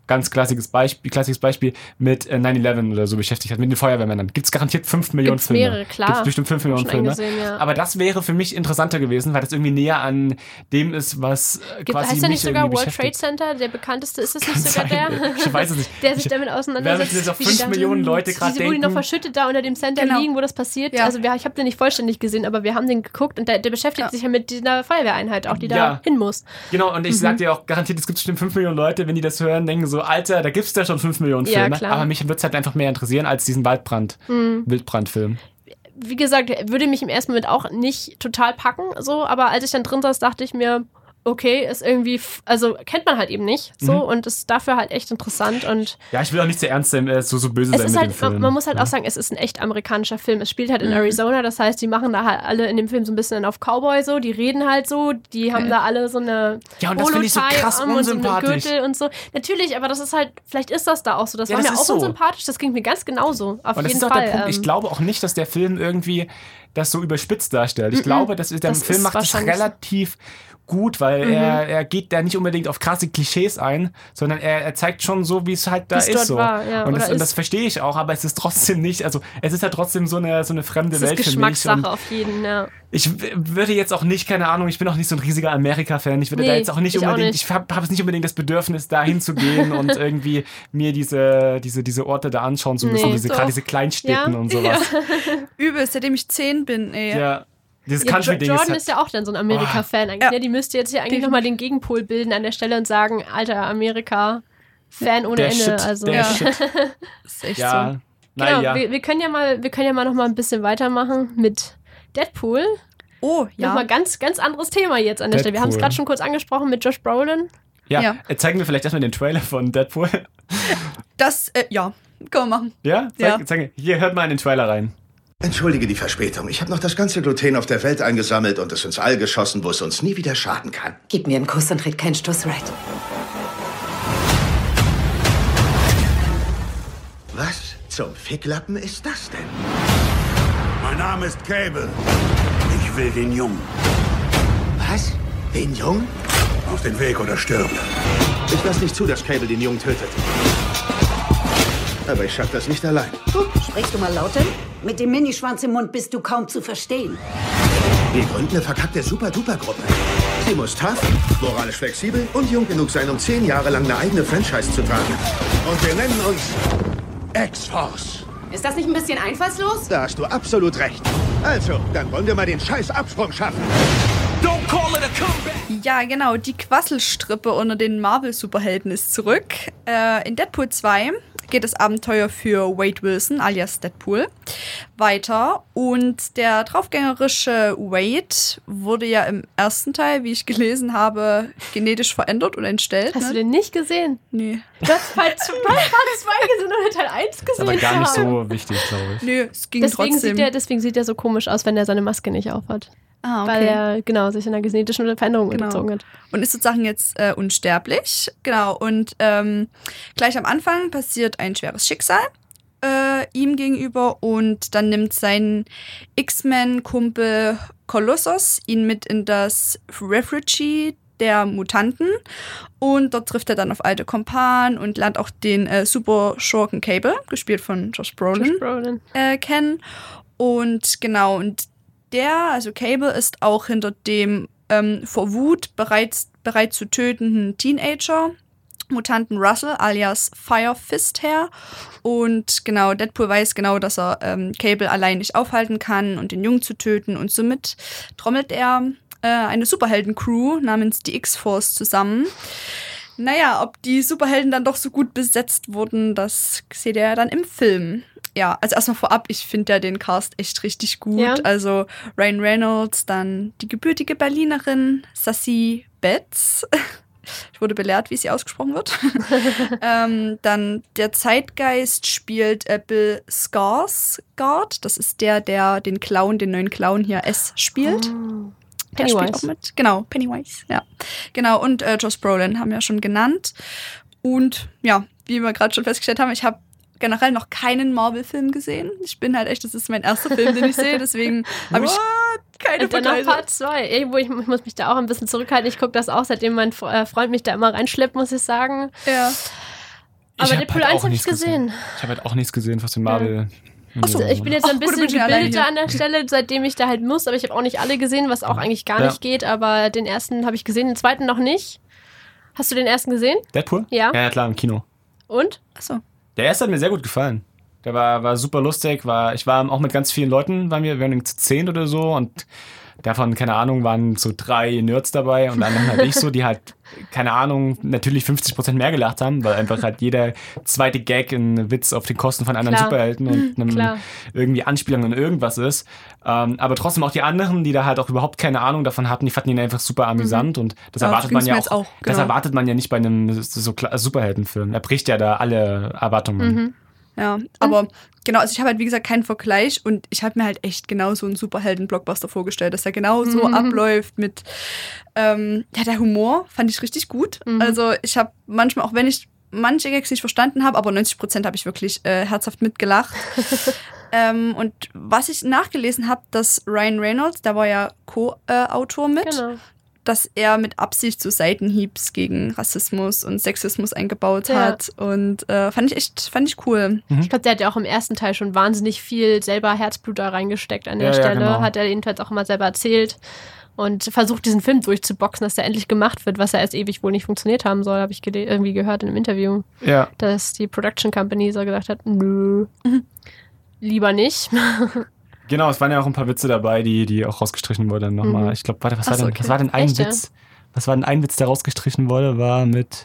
ganz klassisches Beispiel, klassisches Beispiel mit äh, nine eleven oder so beschäftigt hat, mit den Feuerwehrmännern. Gibt es garantiert fünf Millionen Gibt's Filme. Mehrere, klar. Gibt es bestimmt fünf Millionen Filme. Angesehen, ja. Aber das wäre für mich interessanter gewesen, weil das irgendwie näher an dem ist, was äh, Gibt, quasi heißt der nicht mich sogar World beschäftigt. Trade Center, der bekannteste? Ist das nicht Kann sogar sein. der? Ich weiß es nicht. Der sich ich, damit auseinandersetzt. Wenn jetzt auf wie fünf die Millionen da, Leute gerade diese, wo die denken. noch verschüttet da unter dem Center Genau. liegen, wo das passiert. Ja. Also wir, ich habe den nicht vollständig gesehen, aber wir haben den geguckt und der, der beschäftigt Ja. sich ja mit dieser Feuerwehreinheit auch, die Ja. da hin muss. Genau, und ich Mhm. sag dir auch garantiert, es gibt bestimmt fünf Millionen Leute, wenn die das hören, denken so, Alter, da gibt's ja schon fünf Millionen Ja, Filme. klar. Aber mich würde es halt einfach mehr interessieren als diesen Waldbrand, Mhm. Wildbrandfilm. Wie gesagt, würde mich im ersten Moment auch nicht total packen, so, aber als ich dann drin saß, dachte ich mir, okay, ist irgendwie, f- also kennt man halt eben nicht, so, Mhm. und ist dafür halt echt interessant und Ja, ich will auch nicht zu ernst sein, äh, so, so böse es sein ist mit halt, dem Film. man, man muss halt ja. auch sagen, es ist ein echt amerikanischer Film. Es spielt halt in Mhm. Arizona, das heißt, die machen da halt alle in dem Film so ein bisschen auf Cowboy so, die reden halt so, die haben Okay. da alle so eine Ja, und das finde ich so Polo-Tie krass um und so eine unsympathisch. Gürtel und so. Natürlich, aber das ist halt, vielleicht ist das da auch so. Das Ja, war das mir ist auch so. unsympathisch, das ging mir ganz genauso. Auf Und das jeden ist auch Fall. der Punkt. Ich ähm, glaube auch nicht, dass der Film irgendwie das so überspitzt darstellt. Ich glaube, dass der Das Film ist macht das wahrscheinlich so. relativ gut, weil Mhm. er, er geht da nicht unbedingt auf krasse Klischees ein, sondern er, er zeigt schon so, wie es halt da Wie's ist. dort So. war, ja, und, das, oder und ist. das verstehe ich auch, aber es ist trotzdem nicht, also es ist halt trotzdem so eine, so eine fremde das ist Welt für mich. Geschmackssache Und auf jeden, ja. ich w- würde jetzt auch nicht, keine Ahnung, ich bin auch nicht so ein riesiger Amerika-Fan. Ich würde Nee, da jetzt auch nicht ich auch unbedingt, nicht. ich habe hab jetzt nicht unbedingt das Bedürfnis, da hinzugehen und irgendwie mir diese, diese, diese Orte da anschauen zu müssen, Nee, diese, doch. gerade diese Kleinstädten Ja. und sowas. Übel, seitdem ich zehn bin, ey. Ja. Dieses Ja, Jo- Country-Ding Jordan ist, ist ja auch dann so ein Amerika-Fan eigentlich. Ja. Ne? Die müsste jetzt ja eigentlich Definitiv. nochmal den Gegenpol bilden an der Stelle und sagen, alter, Amerika-Fan ohne der Ende. Shit, also, der Ja. Shit. Das ist echt Ja, so. Genau, naja. wir, wir können ja mal, wir können ja mal noch mal ein bisschen weitermachen mit Deadpool. Oh, ja. Nochmal ganz, ganz anderes Thema jetzt an der Stelle. Wir haben es Deadpool. gerade schon kurz angesprochen mit Josh Brolin. Ja, Ja. äh, zeigen wir vielleicht erstmal den Trailer von Deadpool. Das, äh, ja, können wir machen. Ja? Zeig, Ja. Zeig, hier, hört mal in den Trailer rein. Entschuldige die Verspätung. Ich habe noch das ganze Gluten auf der Welt eingesammelt und es ins All geschossen, wo es uns nie wieder schaden kann. Gib mir einen Kuss und red keinen Stuss, Red. Was zum Ficklappen ist das denn? Mein Name ist Cable. Ich will den Jungen. Was? Den Jungen? Auf den Weg oder stirb. Ich lasse nicht zu, dass Cable den Jungen tötet. Aber ich schaff das nicht allein. Sprichst du mal lauter? Mit dem Minischwanz im Mund bist du kaum zu verstehen. Wir gründen eine verkackte Super-Duper-Gruppe. Sie muss tough, moralisch flexibel und jung genug sein, um zehn Jahre lang eine eigene Franchise zu tragen. Und wir nennen uns X-Force. Ist das nicht ein bisschen einfallslos? Da hast du absolut recht. Also, dann wollen wir mal den scheiß Absprung schaffen. Ja, genau. Die Quasselstrippe unter den Marvel-Superhelden ist zurück. Äh, in Deadpool zwei geht das Abenteuer für Wade Wilson, alias Deadpool, weiter. Und der draufgängerische Wade wurde ja im ersten Teil, wie ich gelesen habe, genetisch verändert und entstellt. Hast ne? du den nicht gesehen? Nee. Du hast Part zwei gesehen oder Teil eins gesehen? Aber gar nicht zu haben. so wichtig, glaube ich. Nö, es ging Deswegen trotzdem. sieht, der, deswegen sieht er so komisch aus, wenn er seine Maske nicht aufhat. ah, okay. Weil er, genau, sich in einer genetischen Veränderung Genau. unterzogen hat. Und ist sozusagen jetzt äh, unsterblich. Genau. Und ähm, gleich am Anfang passiert ein schweres Schicksal äh, ihm gegenüber und dann nimmt sein X-Men-Kumpel Colossus ihn mit in das Refugee der Mutanten und dort trifft er dann auf alte Kumpanen und lernt auch den äh, Super-Schurken Cable, gespielt von Josh Brolin, Josh Brolin. äh, kennen. Und genau, und der, also Cable, ist auch hinter dem ähm, vor Wut bereits, bereit zu tötenden Teenager, Mutanten Russell alias Fire Fist her. Und genau, Deadpool weiß genau, dass er ähm, Cable allein nicht aufhalten kann und den Jungen zu töten. Und somit trommelt er äh, eine Superhelden-Crew namens die X-Force zusammen. Naja, ob die Superhelden dann doch so gut besetzt wurden, das seht ihr ja dann im Film. Ja, also erstmal vorab, ich finde ja den Cast echt richtig gut. Ja. Also Ryan Reynolds, dann die gebürtige Berlinerin Sassy Betts. Ich wurde belehrt, wie sie ausgesprochen wird. ähm, dann der Zeitgeist spielt äh, Bill Skarsgård. Das ist der, der den Clown, den neuen Clown hier S spielt. Oh. Der spielt Pennywise. auch mit. Genau, Pennywise, ja. Genau, und äh, Josh Brolin haben wir ja schon genannt. Und ja, wie wir gerade schon festgestellt haben, ich habe generell noch keinen Marvel-Film gesehen. Ich bin halt echt, das ist mein erster Film, den ich sehe, deswegen habe ich keine Und dann noch Vergleiche. Part zwei. Ey, wo ich, ich muss mich da auch ein bisschen zurückhalten. Ich gucke das auch, seitdem mein Fre- äh, Freund mich da immer reinschleppt, muss ich sagen. Ja. Aber Deadpool halt eins habe ich gesehen. gesehen. Ich habe halt auch nichts gesehen, was den Marvel... Ja. Achso, ich bin jetzt Ach, ein bisschen gebildeter an der Stelle, seitdem ich da halt muss, aber ich habe auch nicht alle gesehen, was auch eigentlich gar ja. nicht geht, aber den ersten habe ich gesehen, den zweiten noch nicht. Hast du den ersten gesehen? Deadpool? Ja. Ja, klar, im Kino. Und? Achso. Der erste hat mir sehr gut gefallen. Der war, war super lustig, war, ich war auch mit ganz vielen Leuten, waren wir, wir waren zu zehn oder so und davon, keine Ahnung, waren so drei Nerds dabei und dann halt ich so, die halt, keine Ahnung, natürlich fünfzig Prozent mehr gelacht haben, weil einfach halt jeder zweite Gag ein Witz auf den Kosten von anderen Klar. Superhelden und einem Klar. irgendwie Anspielung an irgendwas ist. Ähm, aber trotzdem auch die anderen, die da halt auch überhaupt keine Ahnung davon hatten, die fanden ihn einfach super amüsant mhm. und das ja, erwartet das man ja auch, auch genau. das erwartet man ja nicht bei einem so Superheldenfilm. Er bricht ja da alle Erwartungen. Mhm. Ja, aber mhm. genau, also ich habe halt wie gesagt keinen Vergleich und ich habe mir halt echt genau so einen Superhelden-Blockbuster vorgestellt, dass der genau so mhm. abläuft mit, ähm, ja, der Humor fand ich richtig gut. Mhm. Also ich habe manchmal, auch wenn ich manche Gags nicht verstanden habe, aber neunzig Prozent habe ich wirklich äh, herzhaft mitgelacht. ähm, und was ich nachgelesen habe, dass Ryan Reynolds, der war ja Co-Autor mit, genau. dass er mit Absicht so Seitenhiebs gegen Rassismus und Sexismus eingebaut ja. hat. Und äh, fand ich echt, fand ich cool. Mhm. Ich glaube, der hat ja auch im ersten Teil schon wahnsinnig viel selber Herzblut da reingesteckt an der ja, Stelle. Ja, genau. Hat er jedenfalls auch immer selber erzählt. Und versucht, diesen Film durchzuboxen, dass der endlich gemacht wird, was ja erst ewig wohl nicht funktioniert haben soll, habe ich gele- irgendwie gehört in einem Interview. Ja. Dass die Production Company so gesagt hat, nö, mhm. lieber nicht. Genau, es waren ja auch ein paar Witze dabei, die, die auch rausgestrichen wurden nochmal. Mhm. Ich glaube, warte, was war, denn, okay. was war denn ein Echt, Witz? Ja? Was war denn ein Witz, der rausgestrichen wurde, war mit...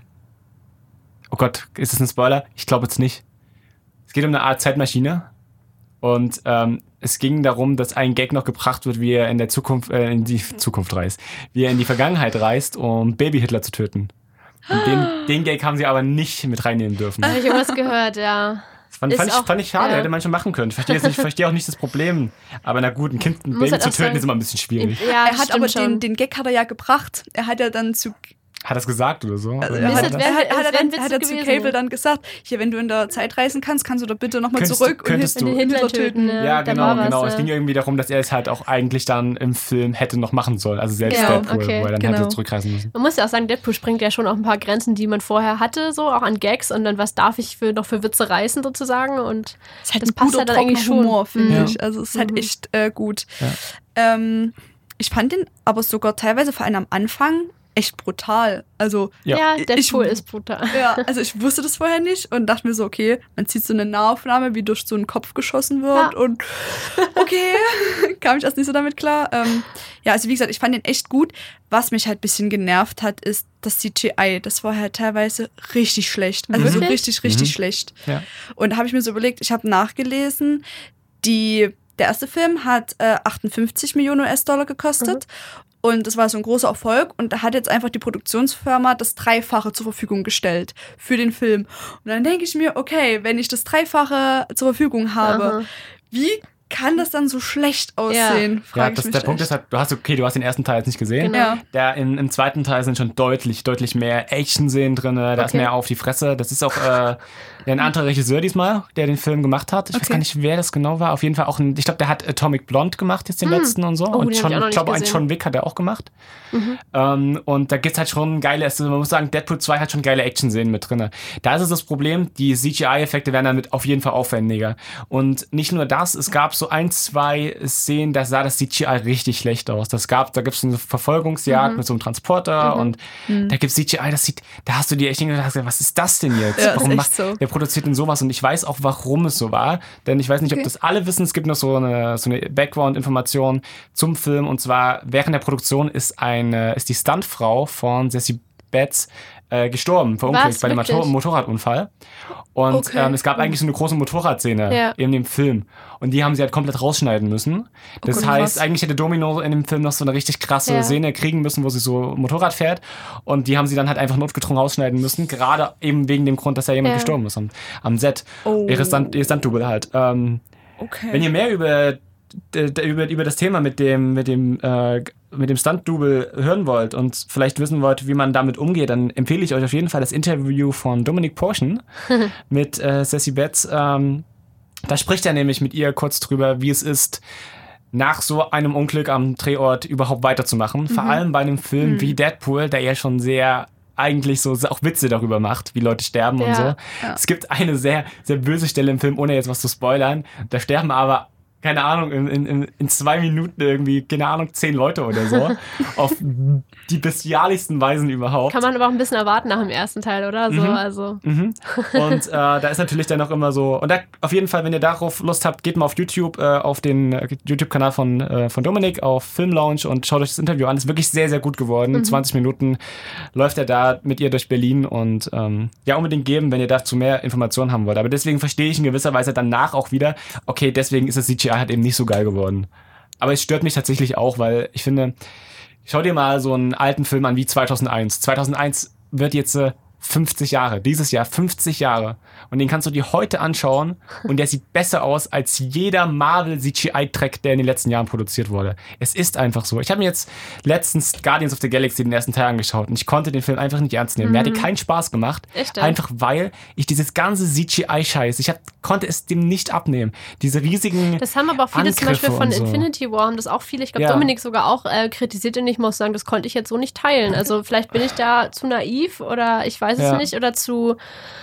Oh Gott, ist das ein Spoiler? Ich glaube jetzt nicht. Es geht um eine Art Zeitmaschine und ähm, es ging darum, dass ein Gag noch gebracht wird, wie er in der Zukunft, äh, in die Zukunft reist. Wie er in die Vergangenheit reist, um Baby-Hitler zu töten. Und den, den Gag haben sie aber nicht mit reinnehmen dürfen. Habe ich irgendwas gehört, ja. Das fand, fand, ich, fand ich schade, ja. hätte man schon machen können. Ich verstehe, jetzt nicht, ich verstehe auch nicht das Problem. Aber na gut, ein Kind, ein Baby halt zu töten, sein. Ist immer ein bisschen schwierig. Ja, er hat aber den, den Gag hat er ja gebracht. Er hat ja dann zu... Hat er es gesagt oder so? Also oder er hat, hat, er, hat er, dann, hat er zu Cable dann gesagt, hier, wenn du in der Zeit reisen kannst, kannst du da bitte nochmal zurück du, könntest und du, Hitler, Hitler töten. töten. Ja, genau, genau. Was, es ging irgendwie darum, dass er es halt auch eigentlich dann im Film hätte noch machen sollen. Also selbst genau, Deadpool, okay, wo er dann genau. hätte zurückreisen müssen. Man muss ja auch sagen, Deadpool springt ja schon auf ein paar Grenzen, die man vorher hatte, so auch an Gags und dann was darf ich für, noch für Witze reißen sozusagen und es halt das passt ja dann eigentlich schon. Humor, finde ja. ich. Also es ist mhm. halt echt äh, gut. Ja. Ähm, ich fand den aber sogar teilweise vor allem am Anfang echt brutal. Also ja, ja Deadpool ich, ist brutal. Ja, also ich wusste das vorher nicht und dachte mir so, okay, man sieht so eine Nahaufnahme, wie durch so einen Kopf geschossen wird ja. und okay, kam ich erst nicht so damit klar. Ähm, ja, also wie gesagt, ich fand den echt gut. Was mich halt ein bisschen genervt hat, ist das C G I. Das war halt teilweise richtig schlecht. Also mhm. so richtig, richtig mhm. schlecht. Ja. Und da habe ich mir so überlegt, ich habe nachgelesen, die, der erste Film hat äh, achtundfünfzig Millionen U S-Dollar gekostet. Mhm. Und das war so ein großer Erfolg. Und da hat jetzt einfach die Produktionsfirma das Dreifache zur Verfügung gestellt für den Film. Und dann denke ich mir, okay, wenn ich das Dreifache zur Verfügung habe, Aha. wie kann das dann so schlecht aussehen? Ja, ja das, der echt. Punkt ist halt, du hast, okay, du hast den ersten Teil jetzt nicht gesehen. Genau. Ja. Der, in, Im zweiten Teil sind schon deutlich, deutlich mehr Action-Szenen drin. Da okay. ist mehr auf die Fresse. Das ist auch äh, ein anderer Regisseur diesmal, der den Film gemacht hat. Ich okay. weiß gar nicht, wer das genau war. Auf jeden Fall auch ein, ich glaube, der hat Atomic Blonde gemacht, jetzt den hm. letzten und so. Oh, und schon, ich glaube, ein John Wick hat er auch gemacht. Mhm. Ähm, und da gibt's halt schon geile, also man muss sagen, Deadpool zwei hat schon geile Action-Szenen mit drin. Da ist es das Problem, die C G I-Effekte werden damit auf jeden Fall aufwendiger. Und nicht nur das, es gab so ein, zwei Szenen, da sah das C G I richtig schlecht aus. Das gab, da gibt's eine Verfolgungsjagd mhm. mit so einem Transporter mhm. und mhm. da gibt's C G I, das sieht, da hast du dir echt gedacht, was ist das denn jetzt? Ja, warum macht, so. Wer produziert denn sowas? Und ich weiß auch, warum es so war, denn ich weiß nicht, okay. ob das alle wissen, es gibt noch so eine, so eine Background-Information zum Film und zwar während der Produktion ist eine, ist die Stuntfrau von Sassy Betts äh, gestorben, verunglückt bei dem Motor- Motorradunfall. Und okay. ähm, es gab eigentlich so eine große Motorradszene ja. in dem Film. Und die haben sie halt komplett rausschneiden müssen. Das oh, heißt, was? eigentlich hätte Domino in dem Film noch so eine richtig krasse ja. Szene kriegen müssen, wo sie so Motorrad fährt. Und die haben sie dann halt einfach notgedrungen rausschneiden müssen. Gerade eben wegen dem Grund, dass da jemand ja. gestorben ist am, am Set. Oh. Ihre Stunt, ihr Stunt-Double halt. Ähm, okay. Wenn ihr mehr über über, über das Thema mit dem, mit dem, äh, mit dem Stunt-Double hören wollt und vielleicht wissen wollt, wie man damit umgeht, dann empfehle ich euch auf jeden Fall das Interview von Dominic Portion mit äh, Sassy Betts. Ähm, da spricht er nämlich mit ihr kurz drüber, wie es ist, nach so einem Unglück am Drehort überhaupt weiterzumachen. Mhm. Vor allem bei einem Film mhm. wie Deadpool, der ja schon sehr eigentlich so auch Witze darüber macht, wie Leute sterben ja. und so. Ja. Es gibt eine sehr, sehr böse Stelle im Film, ohne jetzt was zu spoilern. Da sterben aber keine Ahnung, in, in, in zwei Minuten irgendwie, keine Ahnung, zehn Leute oder so. Auf die bestialischsten Weisen überhaupt. Kann man aber auch ein bisschen erwarten nach dem ersten Teil, oder? So, mhm. also. Mhm. Und äh, da ist natürlich dann auch immer so, und da auf jeden Fall, wenn ihr darauf Lust habt, geht mal auf YouTube, äh, auf den äh, YouTube-Kanal von, äh, von Dominik, auf Film Lounge und schaut euch das Interview an. Ist wirklich sehr, sehr gut geworden. Mhm. zwanzig Minuten läuft er da mit ihr durch Berlin und ähm, ja, unbedingt geben, wenn ihr dazu mehr Informationen haben wollt. Aber deswegen verstehe ich in gewisser Weise danach auch wieder, okay, deswegen ist das C G I halt eben nicht so geil geworden. Aber es stört mich tatsächlich auch, weil ich finde, schau dir mal so einen alten Film an wie zweitausendeins. zweitausendeins wird jetzt äh, fünfzig Jahre, dieses Jahr fünfzig Jahre. Und den kannst du dir heute anschauen und der sieht besser aus als jeder Marvel-C G I-Track, der in den letzten Jahren produziert wurde. Es ist einfach so. Ich habe mir jetzt letztens Guardians of the Galaxy den ersten Teil angeschaut und ich konnte den Film einfach nicht ernst nehmen. Mhm. Mir hat keinen Spaß gemacht. Echt? Einfach weil ich dieses ganze C G I-Scheiß, ich hab, konnte es dem nicht abnehmen. Diese riesigen Das haben aber auch viele zum Beispiel von so. Infinity War, haben das auch viele, ich glaube ja. Dominik sogar auch äh, kritisiert und ich muss sagen, das konnte ich jetzt so nicht teilen. Also vielleicht bin ich da zu naiv oder ich weiß es ja. nicht oder zu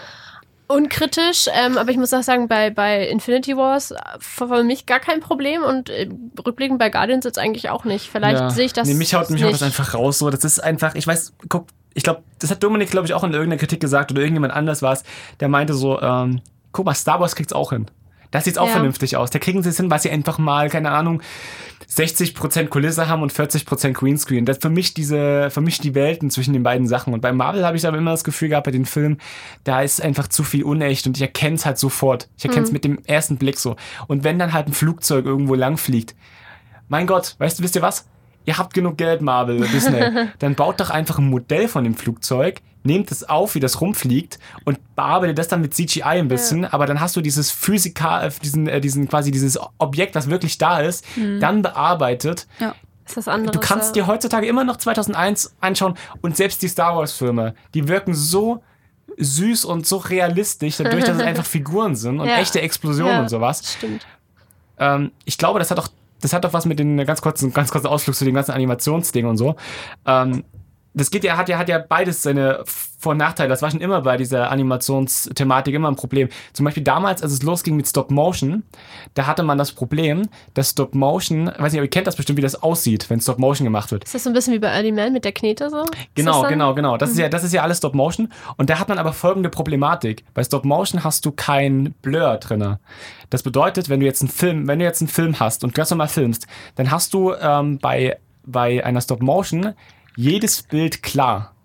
unkritisch, ähm, aber ich muss auch sagen, bei, bei Infinity Wars für mich gar kein Problem und äh, rückblickend bei Guardians jetzt eigentlich auch nicht. Vielleicht ja. sehe ich das nee, mich haut, mich nicht. haut das einfach raus. So. Das ist einfach, ich weiß, guck, ich glaube, das hat Dominik, glaube ich, auch in irgendeiner Kritik gesagt oder irgendjemand anders war es, der meinte so, ähm, guck mal, Star Wars kriegt's auch hin. Das sieht auch ja. vernünftig aus. Da kriegen sie es hin, weil sie einfach mal, keine Ahnung, sechzig Prozent Kulisse haben und vierzig Prozent Greenscreen. Das vermischt diese, vermischt die Welten zwischen den beiden Sachen. Und bei Marvel habe ich aber immer das Gefühl gehabt, bei den Filmen, da ist einfach zu viel unecht und ich erkenne es halt sofort. Ich erkenne es mhm. mit dem ersten Blick so. Und wenn dann halt ein Flugzeug irgendwo lang fliegt, mein Gott, weißt du, wisst ihr was? Ihr habt genug Geld, Marvel, Disney. Dann baut doch einfach ein Modell von dem Flugzeug, nehmt es auf, wie das rumfliegt und bearbeitet das dann mit C G I ein bisschen, ja. aber dann hast du dieses Physikal, diesen, äh, diesen quasi dieses Objekt, was wirklich da ist, mhm. dann bearbeitet. Ja. Ist das anderes, du kannst ja. dir heutzutage immer noch zweitausendeins anschauen und selbst die Star Wars Filme, die wirken so süß und so realistisch, dadurch, dass es einfach Figuren sind und ja. echte Explosionen ja, und sowas. Stimmt. Ähm, ich glaube, das hat auch Das hat doch was mit den ganz kurzen, ganz kurzen Ausflug zu den ganzen Animationsdingen und so. Ähm, das geht ja, hat ja, hat ja beides seine Vor- und Nachteile. Das war schon immer bei dieser Animationsthematik immer ein Problem. Zum Beispiel damals, als es losging mit Stop Motion, da hatte man das Problem, dass Stop Motion, ich weiß nicht, aber ihr kennt das bestimmt, wie das aussieht, wenn Stop Motion gemacht wird. Ist das so ein bisschen wie bei Early Man mit der Knete so? Genau, genau, genau. Das mhm. ist ja, das ist ja alles Stop Motion. Und da hat man aber folgende Problematik. Bei Stop Motion hast du kein Blur drin. Das bedeutet, wenn du jetzt einen Film, wenn du jetzt einen Film hast und ganz normal filmst, dann hast du ähm, bei, bei einer Stop Motion jedes Bild klar.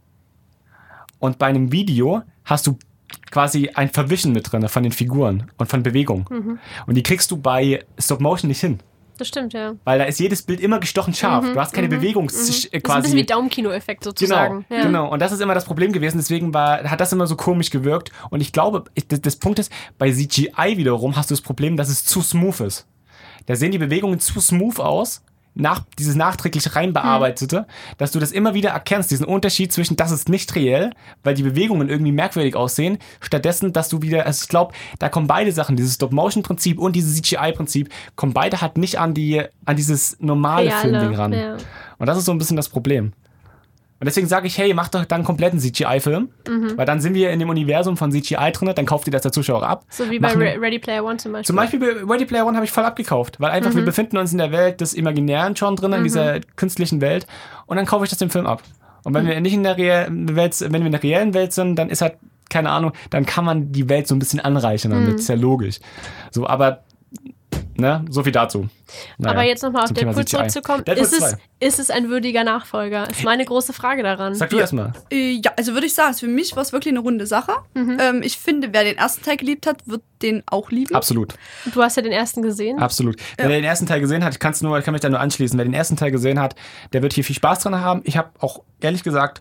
Und bei einem Video hast du quasi ein Verwischen mit drin von den Figuren und von Bewegung. Mhm. Und die kriegst du bei Stop Motion nicht hin. Das stimmt, ja. Weil da ist jedes Bild immer gestochen scharf. Mhm, du hast keine mhm, Bewegungs... Mhm. Quasi. Das ist ein bisschen wie Daumenkino-Effekt sozusagen. Genau, ja. genau. Und das ist immer das Problem gewesen. Deswegen war, hat das immer so komisch gewirkt. Und ich glaube, das, das Punkt ist, bei C G I wiederum hast du das Problem, dass es zu smooth ist. Da sehen die Bewegungen zu smooth aus. Nach, dieses nachträglich reinbearbeitete, hm. dass du das immer wieder erkennst, diesen Unterschied zwischen, das ist nicht reell, weil die Bewegungen irgendwie merkwürdig aussehen, stattdessen, dass du wieder, also ich glaube, da kommen beide Sachen, dieses Stop-Motion-Prinzip und dieses C G I-Prinzip, kommen beide halt nicht an die, an dieses normale Reale, Filmding ran. Ja. Und das ist so ein bisschen das Problem. Und deswegen sage ich, hey, macht doch dann einen kompletten C G I-Film, mhm. weil dann sind wir in dem Universum von C G I drin, dann kauft ihr das der Zuschauer ab. So wie bei Re- Ready Player One zum Beispiel. Zum Beispiel bei Ready Player One habe ich voll abgekauft, weil einfach mhm. wir befinden uns in der Welt des Imaginären schon drin, in mhm. dieser künstlichen Welt und dann kaufe ich das dem Film ab. Und wenn mhm. wir nicht in der reellen Welt, wenn wir in der reellen Welt sind, dann ist halt, keine Ahnung, dann kann man die Welt so ein bisschen anreichern damit, mhm. ist ja logisch. So, aber ne, so viel dazu. Naja, aber jetzt nochmal auf Deadpool zurückzukommen. Ist es, ist es ein würdiger Nachfolger? Ist meine große Frage daran. Sag du ja. erstmal. Äh, ja, also würde ich sagen, für mich war es wirklich eine runde Sache. Mhm. Ähm, ich finde, wer den ersten Teil geliebt hat, wird den auch lieben. Absolut. Du hast ja den ersten gesehen. Absolut. Ja. Wer den ersten Teil gesehen hat, ich, kann's nur, ich kann mich da nur anschließen. Wer den ersten Teil gesehen hat, der wird hier viel Spaß dran haben. Ich habe auch, ehrlich gesagt,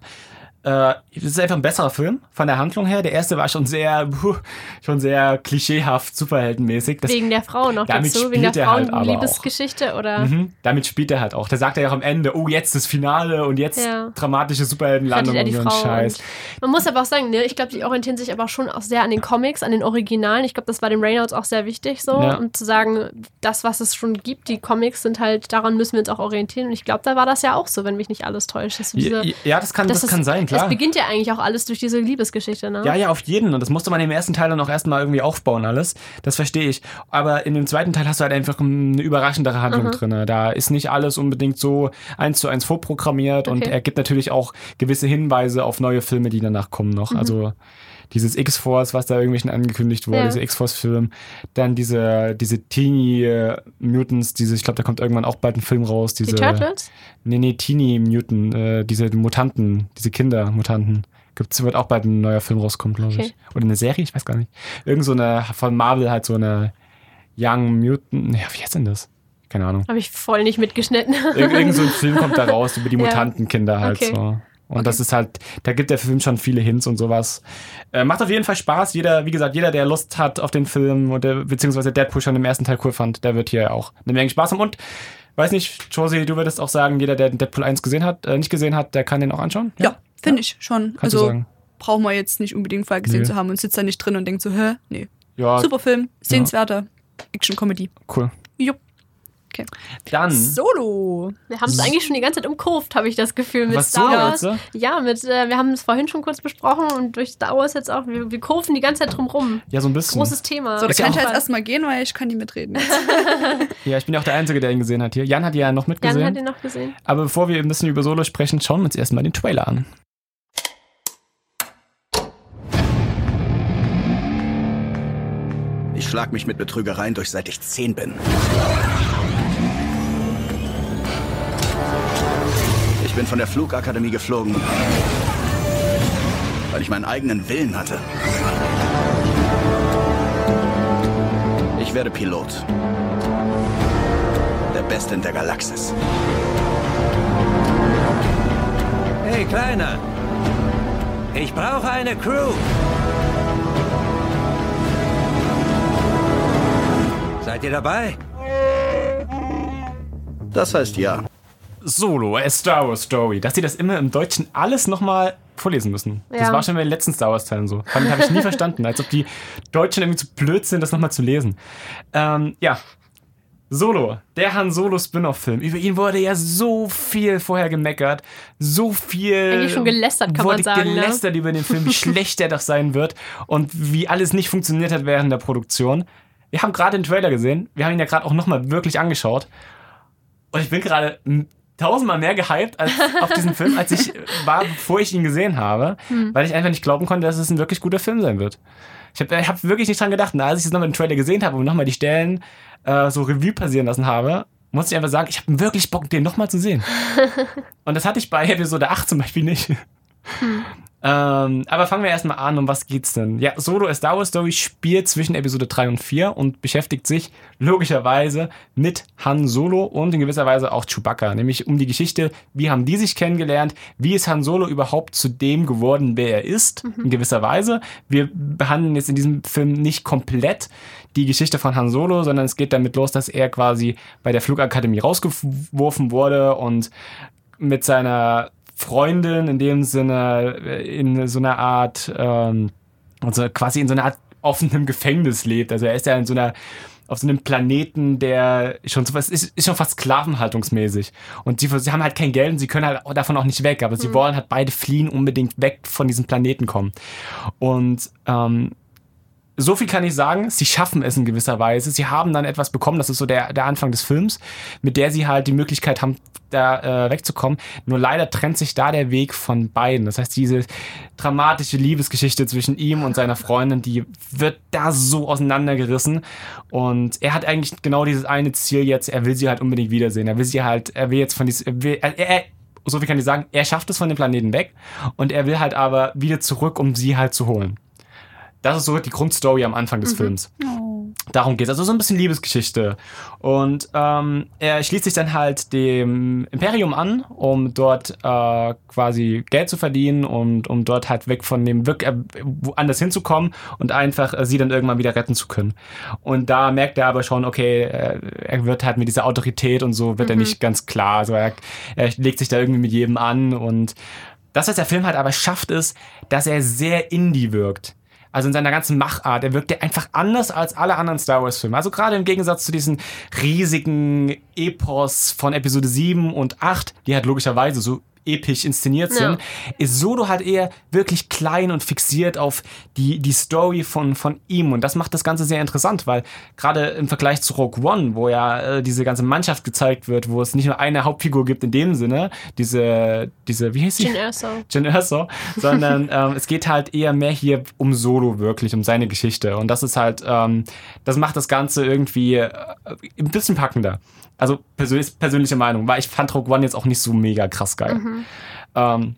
es ist einfach ein besserer Film von der Handlung her. Der erste war schon sehr, schon sehr klischeehaft, superheldenmäßig. Das, wegen der Frau noch dazu, wegen der Frauenliebesgeschichte oder? Mhm, damit spielt er halt auch. Da sagt er ja auch am Ende, oh, jetzt das Finale und jetzt ja. dramatische Superheldenlandung und so ein Scheiß. Man muss aber auch sagen, ne, ich glaube, die orientieren sich aber auch schon auch sehr an den Comics, an den Originalen. Ich glaube, das war dem Reynolds auch sehr wichtig, so, ja. um zu sagen, das, was es schon gibt, die Comics sind halt, daran müssen wir uns auch orientieren. Und ich glaube, da war das ja auch so, wenn mich nicht alles täuscht. Dass diese, ja, ja, das kann, das kann sein, klar. klar. Es beginnt ja eigentlich auch alles durch diese Liebesgeschichte, ne? Ja, ja, auf jeden. Und das musste man im ersten Teil dann auch erstmal irgendwie aufbauen alles. Das verstehe ich. Aber in dem zweiten Teil hast du halt einfach eine überraschendere Handlung mhm. drin. Da ist nicht alles unbedingt so eins zu eins vorprogrammiert. Okay. Und er gibt natürlich auch gewisse Hinweise auf neue Filme, die danach kommen noch. Mhm. Also dieses X-Force, was da irgendwelchen angekündigt wurde, ja. dieser X-Force-Film. Dann diese, diese Teeny Mutants, diese, ich glaube, da kommt irgendwann auch bald ein Film raus. Diese, die Turtles? Nee, nee, Teeny Mutant, äh, diese Mutanten, diese Kinder-Mutanten. Gibt's, wird auch bald ein neuer Film rauskommen, glaube ich. Okay. Oder eine Serie, ich weiß gar nicht. Irgend so eine, von Marvel halt so eine Young Mutant, ja, wie heißt denn das? Keine Ahnung. Habe ich voll nicht mitgeschnitten. Ir- irgend so ein Film kommt da raus über die Mutantenkinder halt okay. so. Und okay. das ist halt, da gibt der Film schon viele Hints und sowas. Äh, macht auf jeden Fall Spaß. Jeder, wie gesagt, jeder, der Lust hat auf den Film oder beziehungsweise Deadpool schon im ersten Teil cool fand, der wird hier auch eine Menge Spaß haben. Und, weiß nicht, Josie, du würdest auch sagen, jeder, der Deadpool eins gesehen hat, äh, nicht gesehen hat, der kann den auch anschauen? Ja, ja finde ja? ich schon. Kannst also brauchen wir jetzt nicht unbedingt vorher gesehen nee. zu haben und sitzt da nicht drin und denkt so, hä? Nee. Ja. Super Film, sehenswerter ja. Action-Comedy. Cool. Jupp. Okay. Dann Solo. Wir haben es eigentlich schon die ganze Zeit umkurvt, habe ich das Gefühl. Mit Was Star Wars. Solo jetzt? Ja, mit, äh, wir haben es vorhin schon kurz besprochen und durch Star Wars jetzt auch. Wir, wir kurven die ganze Zeit drum rum. Ja, so ein bisschen. Großes Thema. So, da kann ich jetzt erstmal gehen, weil ich kann nicht mitreden. Ja, ich bin ja auch der Einzige, der ihn gesehen hat hier. Jan hat ja noch mitgesehen. Jan hat ihn noch gesehen. Aber bevor wir ein bisschen über Solo sprechen, schauen wir uns erstmal den Trailer an. Ich schlag mich mit Betrügereien durch, seit ich zehn bin. Ich bin von der Flugakademie geflogen, weil ich meinen eigenen Willen hatte. Ich werde Pilot. Der Beste in der Galaxis. Hey, Kleiner. Ich brauche eine Crew. Seid ihr dabei? Das heißt ja. Solo, a Star Wars Story. Dass sie das immer im Deutschen alles nochmal vorlesen müssen. Ja. Das war schon bei den letzten Star Wars Teilen so. Das habe ich nie verstanden. Als ob die Deutschen irgendwie zu blöd sind, das nochmal zu lesen. Ähm, ja. Solo, der Han Solo Spin-off-Film. Über ihn wurde ja so viel vorher gemeckert. So viel. Eigentlich schon gelästert, kann man sagen. Wurde gelästert ne? über den Film, wie schlecht der doch sein wird. Und wie alles nicht funktioniert hat während der Produktion. Wir haben gerade den Trailer gesehen. Wir haben ihn ja gerade auch nochmal wirklich angeschaut. Und ich bin gerade tausendmal mehr gehypt als auf diesen Film, als ich war, bevor ich ihn gesehen habe. Hm. Weil ich einfach nicht glauben konnte, dass es ein wirklich guter Film sein wird. Ich habe hab wirklich nicht dran gedacht. Und als ich jetzt nochmal den Trailer gesehen habe und nochmal die Stellen äh, so Revue passieren lassen habe, musste ich einfach sagen, ich habe wirklich Bock, den nochmal zu sehen. Und das hatte ich bei Episode acht zum Beispiel nicht. Hm. Ähm, aber fangen wir erstmal an, um was geht's denn? Ja, Solo, a Star Wars Story spielt zwischen Episode drei und vier und beschäftigt sich logischerweise mit Han Solo und in gewisser Weise auch Chewbacca, nämlich um die Geschichte, wie haben die sich kennengelernt, wie ist Han Solo überhaupt zu dem geworden, wer er ist, mhm. in gewisser Weise. Wir behandeln jetzt in diesem Film nicht komplett die Geschichte von Han Solo, sondern es geht damit los, dass er quasi bei der Flugakademie rausgeworfen wurde und mit seiner Freundin in dem Sinne in so einer Art, ähm, also quasi in so einer Art offenem Gefängnis lebt. Also er ist ja in so einer, auf so einem Planeten, der schon so was ist, ist schon fast sklavenhaltungsmäßig. Und sie, sie haben halt kein Geld und sie können halt davon auch nicht weg, aber mhm. sie wollen halt beide fliehen, unbedingt weg von diesem Planeten kommen. Und ähm, so viel kann ich sagen, sie schaffen es in gewisser Weise. Sie haben dann etwas bekommen, das ist so der, der Anfang des Films, mit der sie halt die Möglichkeit haben, da äh, wegzukommen. Nur leider trennt sich da der Weg von beiden. Das heißt, diese dramatische Liebesgeschichte zwischen ihm und seiner Freundin, die wird da so auseinandergerissen. Und er hat eigentlich genau dieses eine Ziel jetzt, er will sie halt unbedingt wiedersehen. Er will sie halt, er will jetzt von diesem, er will, er, er, so viel kann ich sagen, er schafft es von dem Planeten weg und er will halt aber wieder zurück, um sie halt zu holen. Das ist so die Grundstory am Anfang des mhm. Films. Oh. Darum geht's. Also so ein bisschen Liebesgeschichte. Und ähm, er schließt sich dann halt dem Imperium an, um dort äh, quasi Geld zu verdienen und um dort halt weg von dem Wirk- äh, woanders hinzukommen und einfach äh, sie dann irgendwann wieder retten zu können. Und da merkt er aber schon, okay, äh, er wird halt mit dieser Autorität und so wird mhm. er nicht ganz klar. Also er, er legt sich da irgendwie mit jedem an und das, was der Film halt aber schafft, ist, dass er sehr indie wirkt. Also in seiner ganzen Machart. Er wirkt ja einfach anders als alle anderen Star Wars Filme. Also gerade im Gegensatz zu diesen riesigen Epos von Episode sieben und acht, die halt logischerweise so episch inszeniert sind, ja. ist Solo halt eher wirklich klein und fixiert auf die, die Story von, von ihm. Und das macht das Ganze sehr interessant, weil gerade im Vergleich zu Rogue One, wo ja äh, diese ganze Mannschaft gezeigt wird, wo es nicht nur eine Hauptfigur gibt in dem Sinne, diese, diese wie heißt sie? Jyn Erso. Jyn Erso, sondern ähm, es geht halt eher mehr hier um Solo wirklich, um seine Geschichte. Und das ist halt, ähm, das macht das Ganze irgendwie äh, ein bisschen packender. Also persönlich, persönliche Meinung, weil ich fand Rogue One jetzt auch nicht so mega krass geil. Mhm. Ähm,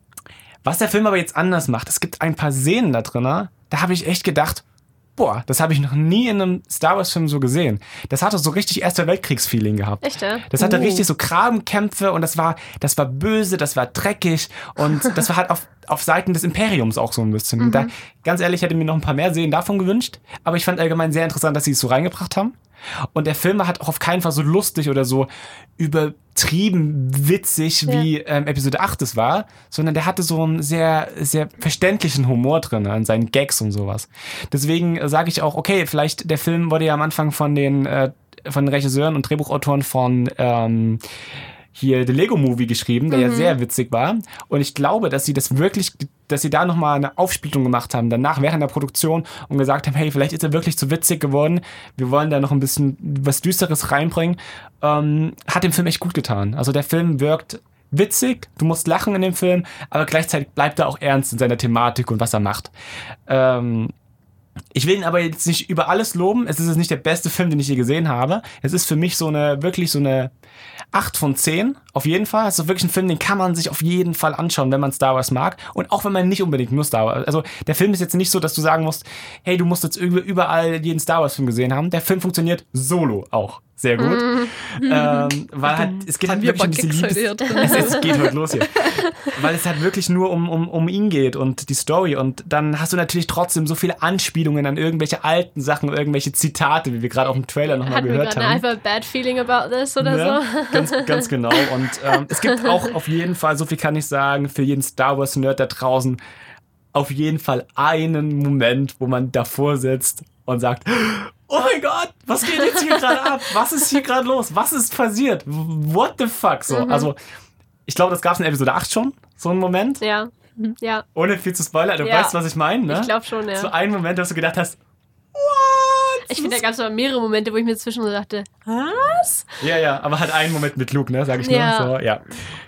was der Film aber jetzt anders macht, es gibt ein paar Szenen da drin, da habe ich echt gedacht, boah, das habe ich noch nie in einem Star Wars Film so gesehen. Das hatte so richtig Erster Weltkriegs-Feeling gehabt. Echt, ja? Das hatte uh. richtig so Grabenkämpfe und das war, das war böse, das war dreckig und das war halt auf, auf Seiten des Imperiums auch so ein bisschen. Mhm. Da, ganz ehrlich, hätte ich mir noch ein paar mehr Szenen davon gewünscht, aber ich fand allgemein sehr interessant, dass sie es so reingebracht haben. Und der Film war halt auch auf keinen Fall so lustig oder so übertrieben witzig, ja. wie ähm, Episode acht es war, sondern der hatte so einen sehr, sehr verständlichen Humor drin an seinen Gags und sowas. Deswegen äh, sage ich auch, okay, vielleicht der Film wurde ja am Anfang von den, äh, von den Regisseuren und Drehbuchautoren von ähm, hier The Lego Movie geschrieben, der mhm. ja sehr witzig war. Und ich glaube, dass sie das wirklich, dass sie da nochmal eine Aufsplittung gemacht haben, danach während der Produktion und gesagt haben, hey, vielleicht ist er wirklich zu witzig geworden, wir wollen da noch ein bisschen was Düsteres reinbringen. Ähm, hat dem Film echt gut getan. Also der Film wirkt witzig, du musst lachen in dem Film, aber gleichzeitig bleibt er auch ernst in seiner Thematik und was er macht. Ähm, Ich will ihn aber jetzt nicht über alles loben. Es ist jetzt nicht der beste Film, den ich je gesehen habe. Es ist für mich so eine, wirklich so eine acht von zehn. Auf jeden Fall. Es ist wirklich ein Film, den kann man sich auf jeden Fall anschauen, wenn man Star Wars mag. Und auch wenn man nicht unbedingt nur Star Wars. Also der Film ist jetzt nicht so, dass du sagen musst, hey, du musst jetzt überall jeden Star Wars Film gesehen haben. Der Film funktioniert solo auch. Sehr gut. Mm. Ähm, weil halt, es geht halt wirklich um diese Liebes... Es, es geht heute los hier. Weil es halt wirklich nur um, um, um ihn geht und die Story. Und dann hast du natürlich trotzdem so viele Anspielungen an irgendwelche alten Sachen, irgendwelche Zitate, wie wir gerade auch im Trailer nochmal gehört haben. Hatten wir gerade ein bad feeling about this oder ja, so? Ganz, ganz genau. Und ähm, es gibt auch auf jeden Fall, so viel kann ich sagen, für jeden Star Wars-Nerd da draußen, auf jeden Fall einen Moment, wo man davor sitzt und sagt... Oh mein Gott, was geht jetzt hier gerade ab? Was ist hier gerade los? Was ist passiert? What the fuck? So, mhm. Also, ich glaube, das gab es in Episode acht schon, so einen Moment. Ja, ja. Ohne viel zu spoilern, du ja. weißt, was ich meine, ne? Ich glaube schon, ja. So einen Moment, dass du gedacht hast, what? Ich finde, da gab es aber mehrere Momente, wo ich mir zwischendurch dachte, was? Ja, ja, aber halt einen Moment mit Luke, ne, sag ich ja. nur. So, ja.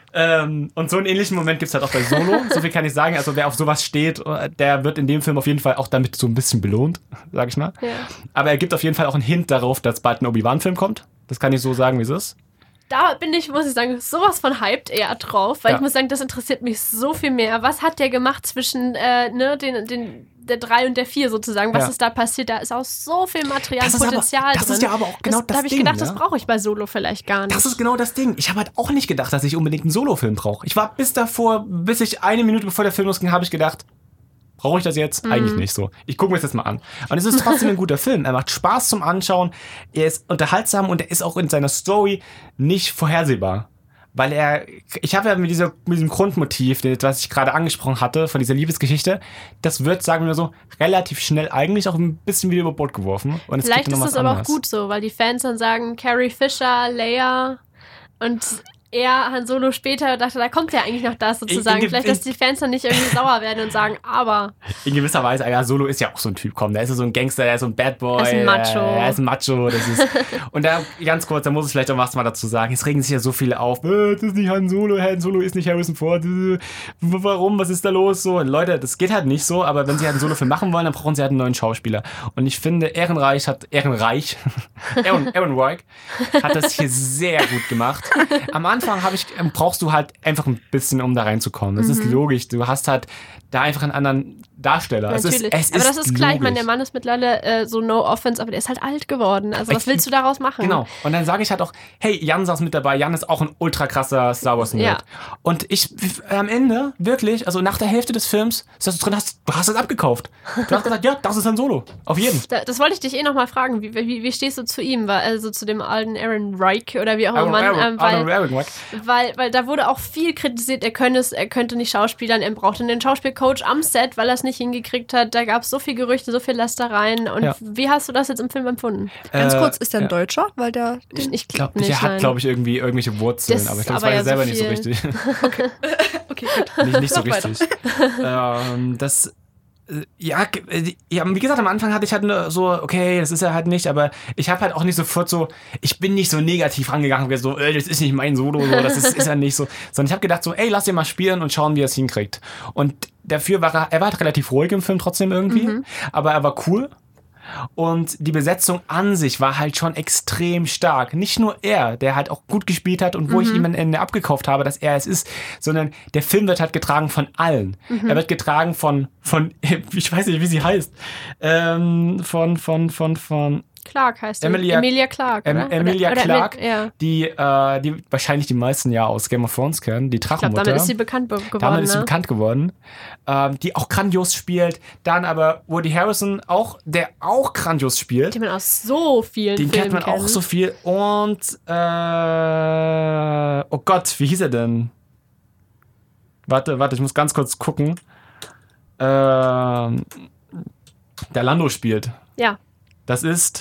Ähm, und so einen ähnlichen Moment gibt es halt auch bei Solo. So viel kann ich sagen. Also wer auf sowas steht, der wird in dem Film auf jeden Fall auch damit so ein bisschen belohnt, sag ich mal. Ja. Aber er gibt auf jeden Fall auch einen Hint darauf, dass bald ein Obi-Wan-Film kommt. Das kann ich so sagen, wie es ist. Da bin ich, muss ich sagen, sowas von hyped eher drauf, weil ja. ich muss sagen, das interessiert mich so viel mehr. Was hat der gemacht zwischen äh, ne, den, den, der drei und der vier sozusagen? Was ja. ist da passiert? Da ist auch so viel Material, das Potenzial aber, das drin. Das ist ja aber auch genau das, das Da habe ich Ding, gedacht, ja? das brauche ich bei Solo vielleicht gar nicht. Das ist genau das Ding. Ich habe halt auch nicht gedacht, dass ich unbedingt einen Solo-Film brauche. Ich war bis davor, bis ich eine Minute bevor der Film losging, habe ich gedacht, brauche ich das jetzt? Mhm. Eigentlich nicht so. Ich gucke mir das jetzt mal an. Und es ist trotzdem ein guter Film. Er macht Spaß zum Anschauen. Er ist unterhaltsam und er ist auch in seiner Story nicht vorhersehbar. Weil er, ich habe ja mit, dieser, mit diesem Grundmotiv, was ich gerade angesprochen hatte, von dieser Liebesgeschichte, das wird, sagen wir so, relativ schnell eigentlich auch ein bisschen wieder über Bord geworfen. Und es Vielleicht gibt ist das aber auch gut so, weil die Fans dann sagen, Carrie Fisher, Leia und er, Han Solo später, dachte, da kommt ja eigentlich noch das sozusagen. In, in, Vielleicht, dass die Fans dann nicht irgendwie sauer werden und sagen, aber... In gewisser Weise, ja, Solo ist ja auch so ein Typ, komm, der ist ja so ein Gangster, der ist so ein Bad Boy. Er ist ein Macho. Er ist ein Macho, das ist... Und da, ganz kurz, da muss ich vielleicht auch was mal dazu sagen, es regen sich ja so viele auf, äh, das ist nicht Han Solo, Han Solo ist nicht Harrison Ford, äh, warum, was ist da los? So, und Leute, das geht halt nicht so, aber wenn sie halt einen Solo-Film machen wollen, dann brauchen sie halt einen neuen Schauspieler. Und ich finde, Ehrenreich hat, Ehrenreich, Aaron, Aaron Roig hat das hier sehr gut gemacht. Am Anfang habe ich... brauchst du halt einfach ein bisschen, um da reinzukommen. Das mhm. ist logisch. Du hast halt da einfach einen anderen Darsteller. Natürlich. Es ist, es aber das ist ist klar. logisch. Ich meine, der Mann ist mittlerweile äh, so no offense, aber der ist halt alt geworden. Also was willst du daraus machen? Genau. Und dann sage ich halt auch, hey, Jan saß mit dabei. Jan ist auch ein ultra krasser Star Wars Nerd. Ja. Und ich, am Ende, wirklich, also nach der Hälfte des Films, dass du drin hast, du hast es abgekauft. Du hast gesagt, ja, das ist ein Solo. Auf jeden. Da, das wollte ich dich eh nochmal fragen. Wie, wie, wie stehst du zu ihm? Also zu dem alten Aaron Reich oder wie auch immer man. Ähm, weil, Aaron Reich. Weil, weil da wurde auch viel kritisiert, er könnte es, er könnte nicht schauspielern, er brauchte einen Schauspielcoach am Set, weil er es nicht nicht hingekriegt hat. Da gab es so viel Gerüchte, so viel Lästereien. Und ja. wie hast du das jetzt im Film empfunden? Ganz äh, kurz, ist der ein ja. Deutscher? Weil der ich, ich glaube nicht. Der hat, glaube ich, irgendwie irgendwelche Wurzeln, das, aber ich glaube, das war ja selber so nicht so richtig. Okay, okay gut. Nicht, nicht so richtig. ähm, das Ja, ja, wie gesagt, am Anfang hatte ich halt nur so, okay, das ist er halt nicht, aber ich habe halt auch nicht sofort so, ich bin nicht so negativ rangegangen, so, äh, das ist nicht mein Solo, so, das ist, ist er nicht so, sondern ich habe gedacht so, ey, lass ihn mal spielen und schauen, wie er es hinkriegt. Und dafür war er, er war halt relativ ruhig im Film trotzdem irgendwie, mhm. aber er war cool. Und die Besetzung an sich war halt schon extrem stark. Nicht nur er, der halt auch gut gespielt hat und wo mhm. ich ihm am Ende abgekauft habe, dass er es ist, sondern der Film wird halt getragen von allen. Mhm. Er wird getragen von, von, ich weiß nicht, wie sie heißt, ähm, von, von, von, von, Clarke heißt die. Emilia, Emilia Clarke, oder? Emilia oder, Clarke, oder, ja. die, äh, die wahrscheinlich die meisten ja aus Game of Thrones kennen, die Drachenmutter. Ich glaube, damit ist sie bekannt geworden. Damit ist sie ne? bekannt geworden. Ähm, die auch grandios spielt. Dann aber Woody Harrelson, auch, der auch grandios spielt. Den man aus so vielen Den Filmen kennt man kennt. auch so viel. Und, äh, oh Gott, wie hieß er denn? Warte, warte, ich muss ganz kurz gucken. Ähm, der Lando spielt. Ja. Das ist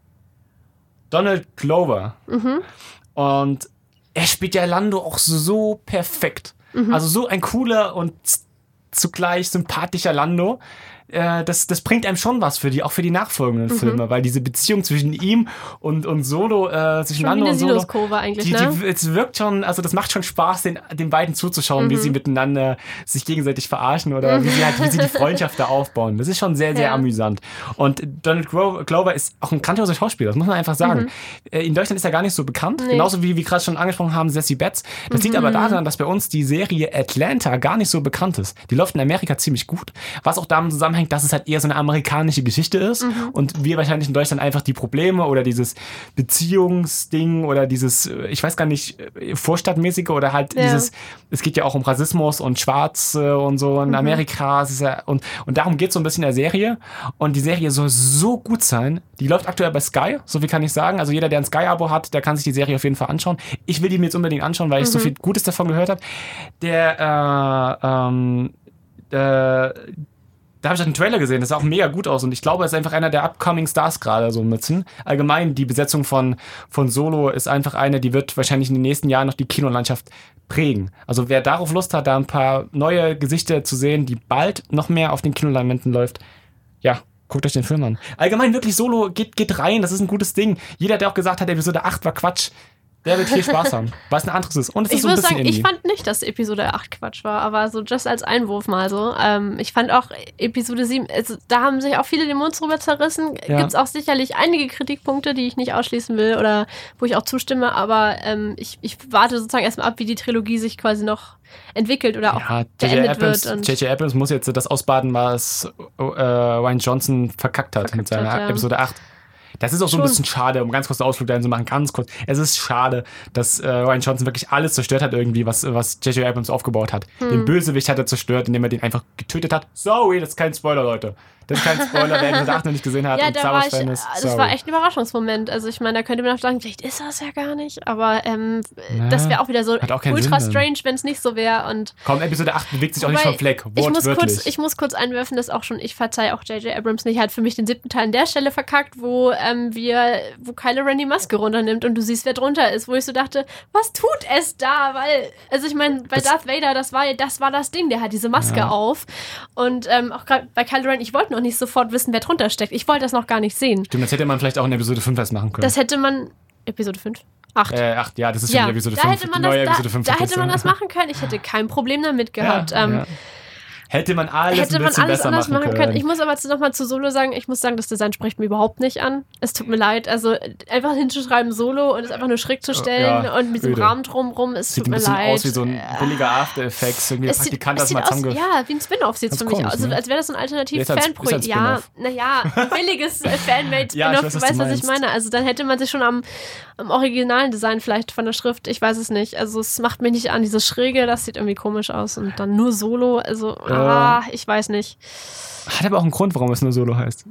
Donald Glover. Mhm. Und er spielt ja Lando auch so perfekt. Mhm. Also so ein cooler und zugleich sympathischer Lando. Äh, das, das bringt einem schon was für die, auch für die nachfolgenden mhm. Filme, weil diese Beziehung zwischen ihm und, und Solo, äh, zwischen schon Lando wie eine und Solo, Sinuskurve eigentlich, die, ne? die, es wirkt schon, also das macht schon Spaß, den, den beiden zuzuschauen, mhm. wie sie miteinander sich gegenseitig verarschen oder mhm. wie sie halt, wie sie die Freundschaft da aufbauen. Das ist schon sehr, sehr ja. amüsant. Und Donald Glover ist auch ein grandioser Schauspieler, das muss man einfach sagen. Mhm. In Deutschland ist er gar nicht so bekannt, nee. genauso wie wir gerade schon angesprochen haben, Sassy Betts. Das mhm. liegt aber daran, dass bei uns die Serie Atlanta gar nicht so bekannt ist. Die läuft in Amerika ziemlich gut, was auch damit zusammenhängt, dass es halt eher so eine amerikanische Geschichte ist mhm. und wir wahrscheinlich in Deutschland einfach die Probleme oder dieses Beziehungsding oder dieses, ich weiß gar nicht, vorstadtmäßige oder halt ja. dieses, es geht ja auch um Rassismus und Schwarz und so in mhm. Amerika es ist ja, und, und darum geht es so ein bisschen in der Serie und die Serie soll so gut sein, die läuft aktuell bei Sky, so viel kann ich sagen, also jeder, der ein Sky-Abo hat, der kann sich die Serie auf jeden Fall anschauen. Ich will die mir jetzt unbedingt anschauen, weil ich mhm. so viel Gutes davon gehört habe. Der, äh, ähm, äh, Da habe ich einen Trailer gesehen, das sah auch mega gut aus und ich glaube, er ist einfach einer der upcoming Stars gerade so ein bisschen. Allgemein, die Besetzung von, von Solo ist einfach eine, die wird wahrscheinlich in den nächsten Jahren noch die Kinolandschaft prägen. Also wer darauf Lust hat, da ein paar neue Gesichter zu sehen, die bald noch mehr auf den Kinoleinwänden läuft, ja, guckt euch den Film an. Allgemein wirklich Solo, geht, geht rein, das ist ein gutes Ding. Jeder, der auch gesagt hat, Episode acht war Quatsch, der wird viel Spaß haben, was ein anderes ist. Und es ich ist so ein muss bisschen sagen, Indie. ich fand nicht, dass Episode acht Quatsch war, aber so just als Einwurf mal so. Ähm, ich fand auch Episode sieben, also, da haben sich auch viele den Mund drüber zerrissen. Ja. Gibt es auch sicherlich einige Kritikpunkte, die ich nicht ausschließen will oder wo ich auch zustimme, aber ähm, ich, ich warte sozusagen erstmal ab, wie die Trilogie sich quasi noch entwickelt oder auch ja, beendet wird. J J Abrams muss jetzt das ausbaden, was äh, Rian Johnson verkackt hat verkackt mit seiner hat, ja. Episode acht. Das ist auch so ein bisschen schade, um ganz kurz den Ausflug dahin zu machen, ganz kurz. Es ist schade, dass äh, Rian Johnson wirklich alles zerstört hat irgendwie, was, was J J Abrams aufgebaut hat. Hm. Den Bösewicht hat er zerstört, indem er den einfach getötet hat. Sorry, das ist kein Spoiler, Leute. Das ist kein Spoiler, wer Episode acht noch nicht gesehen hat ja, und Star Wars Fan ist. Sorry. Das war echt ein Überraschungsmoment. Also ich meine, da könnte man auch sagen, vielleicht ist das ja gar nicht, aber ähm, ja, das wäre auch wieder so auch ultra Sinn, strange, wenn es nicht so wäre. Und komm, Episode acht bewegt sich auch nicht vom Fleck, ich muss, kurz, ich muss kurz einwerfen, dass auch schon, ich verzeihe auch J J Abrams nicht, hat für mich den siebten Teil an der Stelle verkackt, wo ähm, wir, wo Kylo Ren die Maske runternimmt und du siehst, wer drunter ist, wo ich so dachte, was tut es da? Weil, also ich meine, bei das Darth Vader, das war, das war das Ding, der hat diese Maske ja. auf und ähm, auch gerade bei Kylo Ren, ich wollte noch nicht sofort wissen, wer drunter steckt. Ich wollte das noch gar nicht sehen. Stimmt, das hätte man vielleicht auch in Episode fünf erst machen können. Das hätte man... Episode fünf? acht. Äh, acht, ja, das ist schon ja, Episode fünf. Hätte man das, da, Episode fünf da hätte man das machen können. Ich hätte kein Problem damit gehabt. Ja, ähm, ja. Hätte man alles hätte ein bisschen man alles besser anders machen können. können. Ich muss aber nochmal zu Solo sagen, ich muss sagen, das Design spricht mir überhaupt nicht an. Es tut mir leid. Also einfach hinzuschreiben Solo und es einfach nur schräg zu stellen ja, und mit diesem Rahmen drumrum, es sieht tut mir leid. Sieht ein bisschen aus wie so ein billiger After Effects. Irgendwie der Praktikant das mal zusammenge... Ja, wie ein Spin-Off sieht es für mich aus. Also, als wäre das ein alternatives Fanprojekt. Ja, naja, ein billiges Fanmade-Spin-Off. Ja, du weißt, was ich meine. Also dann hätte man sich schon am, am originalen Design vielleicht von der Schrift, ich weiß es nicht. Also es macht mich nicht an. Dieses Schräge, das sieht irgendwie komisch aus. Und dann nur Solo, also ja. ah, ich weiß nicht. Hat aber auch einen Grund, warum es nur Solo heißt.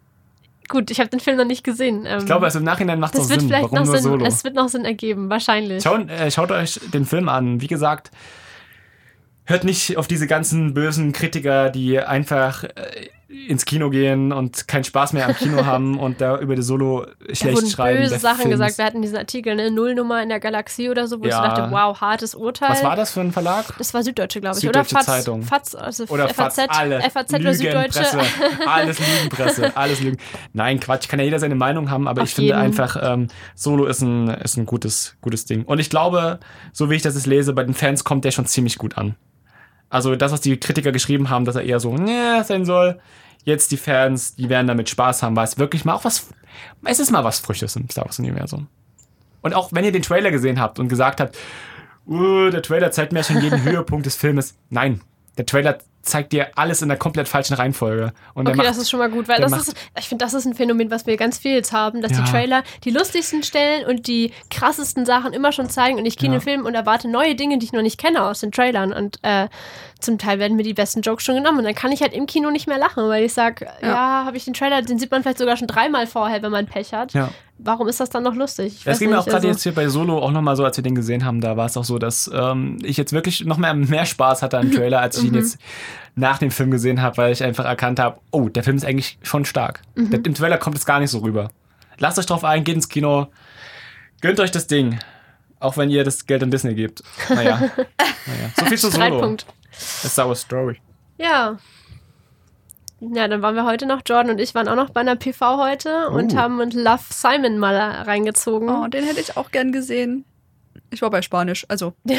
Gut, ich habe den Film noch nicht gesehen. Ähm, ich glaube, also im Nachhinein macht es auch Sinn, warum nur Sinn, Solo. Es wird noch Sinn ergeben, wahrscheinlich. Schaut, äh, schaut euch den Film an. Wie gesagt, hört nicht auf diese ganzen bösen Kritiker, die einfach äh, ins Kino gehen und keinen Spaß mehr am Kino haben und da über die Solo schlecht wurden schreiben. Böse Sachen Films. gesagt. Wir hatten diesen Artikel, eine Nullnummer in der Galaxie oder so, wo ja. ich so dachte, wow, hartes Urteil. Was war das für ein Verlag? Das war Süddeutsche, glaube ich. Süddeutsche oder Faz, Zeitung. Faz, also oder F A Z, Faz, alle. F A Z oder Süddeutsche. Alles Lügenpresse, alles Lügen. Nein, Quatsch, kann ja jeder seine Meinung haben, aber Auf ich finde jeden. einfach, ähm, Solo ist ein, ist ein gutes, gutes Ding. Und ich glaube, so wie ich das jetzt lese, bei den Fans kommt der schon ziemlich gut an. Also das, was die Kritiker geschrieben haben, dass er eher so nee, sein soll. Jetzt die Fans, die werden damit Spaß haben, weil es wirklich mal auch was, es ist mal was Frisches im Star Wars-Universum. Und auch wenn ihr den Trailer gesehen habt und gesagt habt, uh, der Trailer zeigt mir schon jeden Höhepunkt des Filmes. Nein, der Trailer zeigt dir alles in der komplett falschen Reihenfolge. Und okay, der das macht, ist schon mal gut, weil das macht, ist, ich finde, das ist ein Phänomen, was wir ganz viel jetzt haben, dass ja. die Trailer die lustigsten Stellen und die krassesten Sachen immer schon zeigen und ich gehe in den Film und erwarte neue Dinge, die ich noch nicht kenne aus den Trailern und äh, zum Teil werden mir die besten Jokes schon genommen und dann kann ich halt im Kino nicht mehr lachen, weil ich sage, ja, ja habe ich den Trailer, den sieht man vielleicht sogar schon dreimal vorher, wenn man Pech hat. Ja. Warum ist das dann noch lustig? Ich das ging mir auch gerade also jetzt hier bei Solo auch nochmal so, als wir den gesehen haben, da war es auch so, dass ähm, ich jetzt wirklich noch mehr, mehr Spaß hatte an Trailer, als ich ihn jetzt nach dem Film gesehen habe, weil ich einfach erkannt habe, oh, der Film ist eigentlich schon stark. Mhm. Der, im Trailer kommt es gar nicht so rüber. Lasst euch drauf ein, geht ins Kino, gönnt euch das Ding. Auch wenn ihr das Geld an Disney gebt. Naja. naja. So viel zu Solo. A Sour Story. Ja. Ja, dann waren wir heute noch, Jordan und ich waren auch noch bei einer P V heute oh. und haben uns Love, Simon mal reingezogen. Oh, den hätte ich auch gern gesehen. Ich war bei Spanisch, also. ja,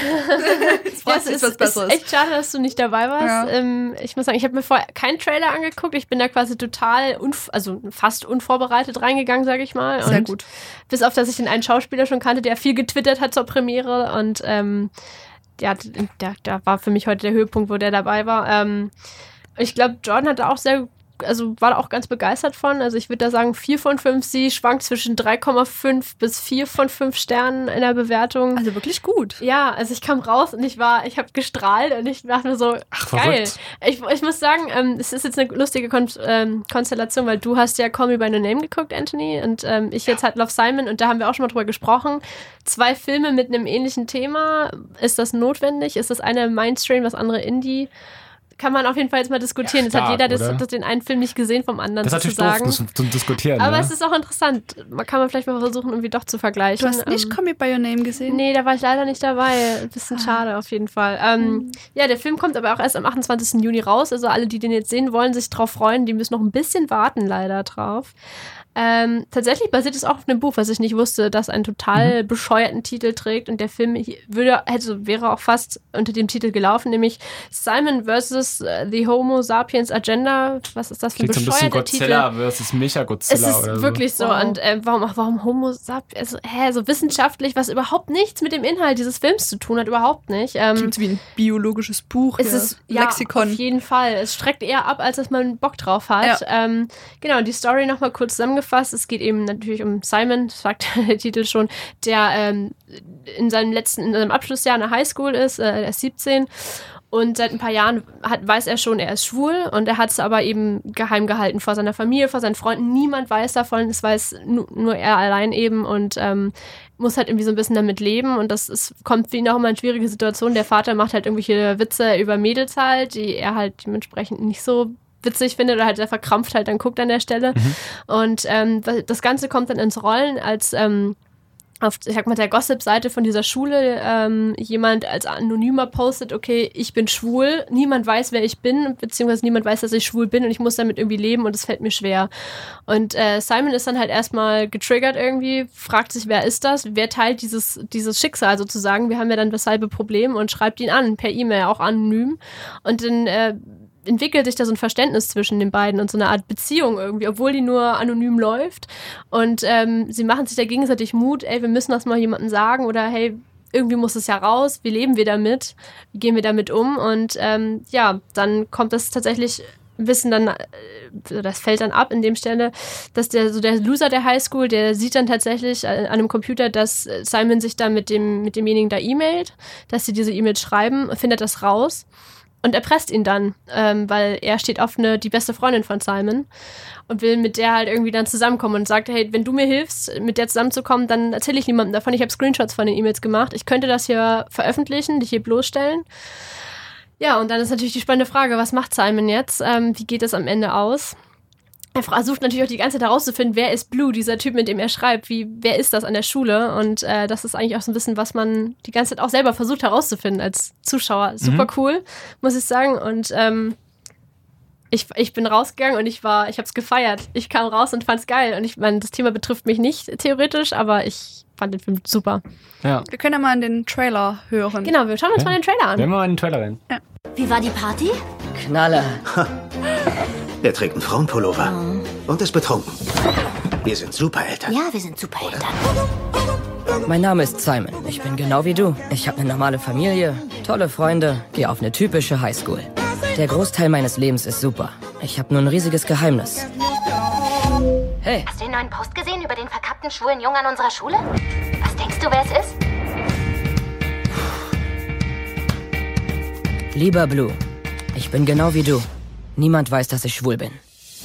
es ist, was Besseres. Ist echt schade, dass du nicht dabei warst. Ja. Ähm, ich muss sagen, ich habe mir vorher keinen Trailer angeguckt. Ich bin da quasi total, unv- also fast unvorbereitet reingegangen, sage ich mal. Sehr und gut. Bis auf, dass ich den einen Schauspieler schon kannte, der viel getwittert hat zur Premiere. Und ähm, ja, da, da war für mich heute der Höhepunkt, wo der dabei war. Ähm, ich glaube, Jordan hat da auch sehr also war da auch ganz begeistert von. Also ich würde da sagen, vier von fünf, sie schwankt zwischen drei Komma fünf bis vier von fünf Sternen in der Bewertung. Also wirklich gut. Ja, also ich kam raus und ich war, ich habe gestrahlt und ich dachte mir so, ach, geil. Ich, ich muss sagen, ähm, es ist jetzt eine lustige Kon- ähm, Konstellation, weil du hast ja Call Me By No Name geguckt, Anthony, und ähm, ich jetzt halt Love, Simon, und da haben wir auch schon mal drüber gesprochen. Zwei Filme mit einem ähnlichen Thema. Ist das notwendig? Ist das eine Mainstream, das andere Indie? Kann man auf jeden Fall jetzt mal diskutieren. Ja, stark, jetzt hat jeder das, das den einen Film nicht gesehen vom anderen, das sozusagen. Das ist natürlich doof zum Diskutieren. Aber ne? es ist auch interessant. Man kann man vielleicht mal versuchen, irgendwie doch zu vergleichen. Du hast nicht ähm, Call Me By Your Name gesehen? Nee, da war ich leider nicht dabei. Ein bisschen ah. schade auf jeden Fall. Ähm, mhm. Ja, der Film kommt aber auch erst am achtundzwanzigsten Juni raus. Also alle, die den jetzt sehen wollen, sich drauf freuen, die müssen noch ein bisschen warten leider drauf. Ähm, tatsächlich basiert es auch auf einem Buch, was ich nicht wusste, das einen total mhm. bescheuerten Titel trägt, und der Film würde, hätte, wäre auch fast unter dem Titel gelaufen, nämlich Simon versus The Homo Sapiens Agenda. Was ist das für ein bescheuerter Titel? Klingt so ein bisschen Godzilla Titel? Versus Mecha-Godzilla oder so. Es ist wirklich so. Wow. Und äh, warum, warum Homo Sapiens? Also, hä, so wissenschaftlich, was überhaupt nichts mit dem Inhalt dieses Films zu tun hat, überhaupt nicht. Ähm, Klingt wie ein biologisches Buch, es ja. ist, Lexikon. Ja, auf jeden Fall. Es streckt eher ab, als dass man Bock drauf hat. Ja. Ähm, genau, die Story nochmal kurz zusammengefasst. Es geht eben natürlich um Simon, sagt der Titel schon, der ähm, in seinem letzten, in seinem Abschlussjahr in der Highschool ist, äh, er ist siebzehn, und seit ein paar Jahren hat, weiß er schon, er ist schwul, und er hat es aber eben geheim gehalten vor seiner Familie, vor seinen Freunden. Niemand weiß davon, es weiß nur, nur er allein eben, und ähm, muss halt irgendwie so ein bisschen damit leben, und das ist, kommt für ihn auch immer in schwierige Situationen. Der Vater macht halt irgendwelche Witze über Mädels halt, die er halt dementsprechend nicht so witzig findet oder halt sehr verkrampft halt dann guckt an der Stelle. Mhm. Und ähm, das Ganze kommt dann ins Rollen, als ähm, auf, ich sag mal, der Gossip-Seite von dieser Schule ähm, jemand als Anonymer postet, okay, ich bin schwul, niemand weiß, wer ich bin, beziehungsweise niemand weiß, dass ich schwul bin, und ich muss damit irgendwie leben, und es fällt mir schwer. Und äh, Simon ist dann halt erstmal getriggert irgendwie, fragt sich, wer ist das? Wer teilt dieses, dieses Schicksal sozusagen? Wir haben ja dann dasselbe Problem, und schreibt ihn an, per E-Mail, auch anonym. Und dann äh, entwickelt sich da so ein Verständnis zwischen den beiden und so eine Art Beziehung irgendwie, obwohl die nur anonym läuft. Und ähm, sie machen sich da gegenseitig Mut, ey, wir müssen das mal jemandem sagen, oder hey, irgendwie muss es ja raus, wie leben wir damit, wie gehen wir damit um? Und ähm, ja, dann kommt das tatsächlich Wissen dann, das fällt dann ab in dem Stelle, dass der so der Loser der Highschool, der sieht dann tatsächlich an einem Computer, dass Simon sich da mit dem mit demjenigen da e-mailt, dass sie diese E-Mails schreiben, findet das raus und erpresst ihn dann, ähm, weil er steht auf eine, die beste Freundin von Simon, und will mit der halt irgendwie dann zusammenkommen und sagt, hey, wenn du mir hilfst, mit der zusammenzukommen, dann erzähle ich niemandem davon. Ich habe Screenshots von den E-Mails gemacht. Ich könnte das hier veröffentlichen, dich hier bloßstellen. Ja, und dann ist natürlich die spannende Frage, was macht Simon jetzt? Ähm, wie geht es am Ende aus? Er versucht natürlich auch die ganze Zeit herauszufinden, wer ist Blue, dieser Typ, mit dem er schreibt, wie, wer ist das an der Schule? Und äh, das ist eigentlich auch so ein bisschen, was man die ganze Zeit auch selber versucht herauszufinden als Zuschauer. Super mhm. cool, muss ich sagen. Und ähm, ich, ich bin rausgegangen und ich war, ich habe es gefeiert. Ich kam raus und fand es geil. Und ich meine, das Thema betrifft mich nicht theoretisch, aber ich fand den Film super. Ja. Wir können ja mal in den Trailer hören. Genau, wir schauen uns ja. mal den Trailer an. Wir mal in den Trailer rein. Ja. Wie war die Party? Knaller. Er trägt einen Frauenpullover oh. und ist betrunken. Wir sind Supereltern. Ja, wir sind Supereltern. Mein Name ist Simon. Ich bin genau wie du. Ich habe eine normale Familie, tolle Freunde, gehe auf eine typische Highschool. Der Großteil meines Lebens ist super. Ich habe nur ein riesiges Geheimnis. Hey. Hast du den neuen Post gesehen über den verkappten schwulen Jungen an unserer Schule? Was denkst du, wer es ist? Lieber Blue, ich bin genau wie du. Niemand weiß, dass ich schwul bin.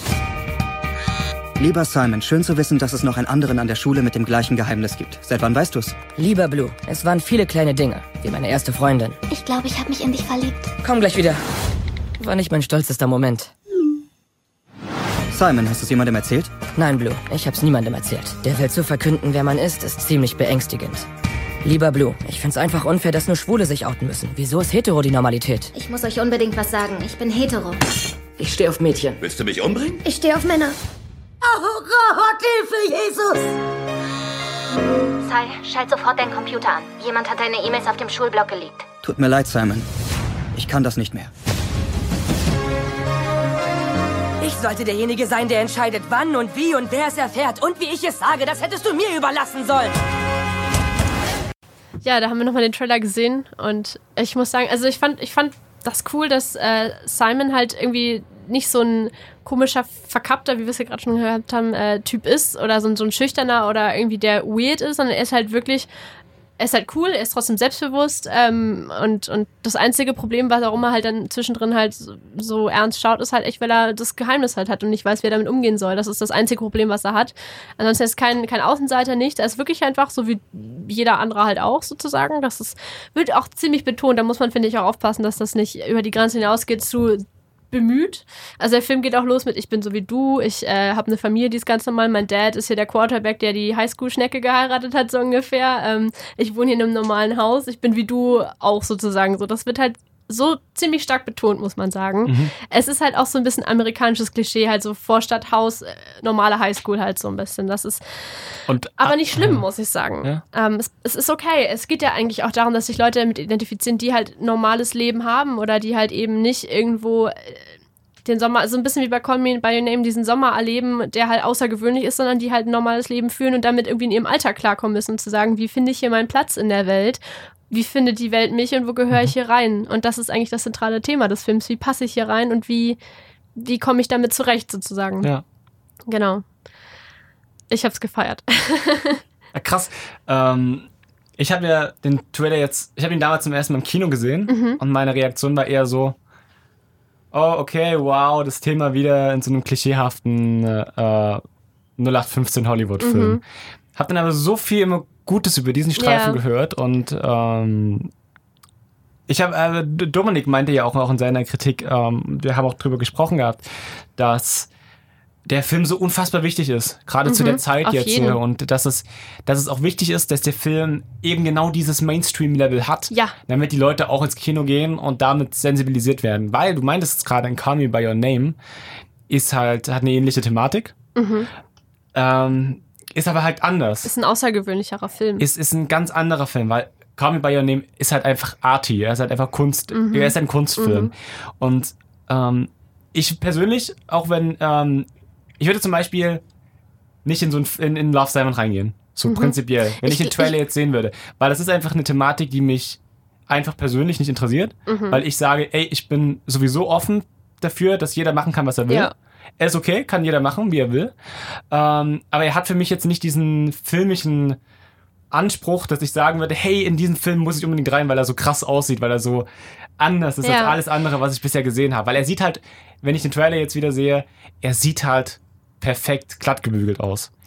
Lieber Simon, schön zu wissen, dass es noch einen anderen an der Schule mit dem gleichen Geheimnis gibt. Seit wann weißt du's? Lieber Blue, es waren viele kleine Dinge, wie meine erste Freundin. Ich glaube, ich habe mich in dich verliebt. Komm gleich wieder. War nicht mein stolzester Moment. Simon, hast du es jemandem erzählt? Nein, Blue, ich hab's niemandem erzählt. Der Welt zu verkünden, wer man ist, ist ziemlich beängstigend. Lieber Blue, ich find's einfach unfair, dass nur Schwule sich outen müssen. Wieso ist hetero die Normalität? Ich muss euch unbedingt was sagen. Ich bin hetero. Ich stehe auf Mädchen. Willst du mich umbringen? Ich stehe auf Männer. Oh Gott, Hilfe, Jesus! Sai, schalt sofort deinen Computer an. Jemand hat deine E-Mails auf dem Schulblock geleakt. Tut mir leid, Simon. Ich kann das nicht mehr. Ich sollte derjenige sein, der entscheidet, wann und wie und wer es erfährt. Und wie ich es sage, das hättest du mir überlassen sollen. Ja, da haben wir nochmal den Trailer gesehen und ich muss sagen, also ich fand, ich fand das cool, dass äh, Simon halt irgendwie nicht so ein komischer, verkappter, wie wir es ja gerade schon gehört haben, äh, Typ ist oder so ein, so ein schüchterner oder irgendwie der weird ist, sondern er ist halt wirklich, er ist halt cool, er ist trotzdem selbstbewusst ähm, und, und das einzige Problem, warum er halt dann zwischendrin halt so, so ernst schaut, ist halt echt, weil er das Geheimnis halt hat und nicht weiß, wie er damit umgehen soll. Das ist das einzige Problem, was er hat. Ansonsten ist kein, kein Außenseiter, nicht. Er ist wirklich einfach so wie jeder andere halt auch sozusagen. Das ist, wird auch ziemlich betont. Da muss man, finde ich, auch aufpassen, dass das nicht über die Grenze hinausgeht zu bemüht. Also der Film geht auch los mit ich bin so wie du, ich äh, habe eine Familie, die ist ganz normal, mein Dad ist hier der Quarterback, der die Highschool-Schnecke geheiratet hat, so ungefähr. Ähm, ich wohne hier in einem normalen Haus, ich bin wie du auch sozusagen so. Das wird halt so ziemlich stark betont, muss man sagen. Mhm. Es ist halt auch so ein bisschen amerikanisches Klischee, halt so Vorstadt, Haus, äh, normale Highschool halt so ein bisschen. Das ist und, aber nicht schlimm, muss ich sagen. Ja. Ähm, es, es ist okay. Es geht ja eigentlich auch darum, dass sich Leute damit identifizieren, die halt normales Leben haben oder die halt eben nicht irgendwo äh, den Sommer, also ein bisschen wie bei Call Me by Your Name, diesen Sommer erleben, der halt außergewöhnlich ist, sondern die halt ein normales Leben führen und damit irgendwie in ihrem Alltag klarkommen müssen, zu sagen, wie finde ich hier meinen Platz in der Welt? Wie findet die Welt mich und wo gehöre ich hier rein? Und das ist eigentlich das zentrale Thema des Films. Wie passe ich hier rein und wie, wie komme ich damit zurecht, sozusagen? Ja. Genau. Ich hab's gefeiert. Ja, krass. Ähm, ich habe ja den Trailer jetzt, ich habe ihn damals zum ersten Mal im Kino gesehen mhm. und meine Reaktion war eher so, oh, okay, wow, das Thema wieder in so einem klischeehaften äh, null acht fünfzehn Hollywood-Film. Mhm. Hab dann aber so viel immer Gutes über diesen Streifen yeah. gehört und ähm, ich habe, äh, Dominik meinte ja auch, auch in seiner Kritik, ähm, wir haben auch drüber gesprochen gehabt, dass der Film so unfassbar wichtig ist, gerade mhm, zu der Zeit jetzt jeden. und dass es, dass es auch wichtig ist, dass der Film eben genau dieses Mainstream-Level hat, ja. damit die Leute auch ins Kino gehen und damit sensibilisiert werden, weil du meintest jetzt gerade in Call Me by Your Name ist halt, hat eine ähnliche Thematik, mhm. ähm, ist aber halt anders. Ist ein außergewöhnlicherer Film. Ist, ist ein ganz anderer Film, weil Call Me by Your Name ist halt einfach arty, er ist halt einfach Kunst, mhm. er ist ein Kunstfilm. Mhm. Und ähm, ich persönlich, auch wenn, ähm, ich würde zum Beispiel nicht in so ein, in, in Love, Simon reingehen, so mhm. prinzipiell, wenn ich, ich den Trailer ich, jetzt sehen würde, weil das ist einfach eine Thematik, die mich einfach persönlich nicht interessiert, mhm. weil ich sage, ey, ich bin sowieso offen dafür, dass jeder machen kann, was er will. Ja. Er ist okay, kann jeder machen, wie er will. Ähm, aber er hat für mich jetzt nicht diesen filmischen Anspruch, dass ich sagen würde, hey, in diesen Film muss ich unbedingt rein, weil er so krass aussieht, weil er so anders ist ja. als alles andere, was ich bisher gesehen habe. Weil er sieht halt, wenn ich den Trailer jetzt wieder sehe, er sieht halt perfekt glatt gebügelt aus.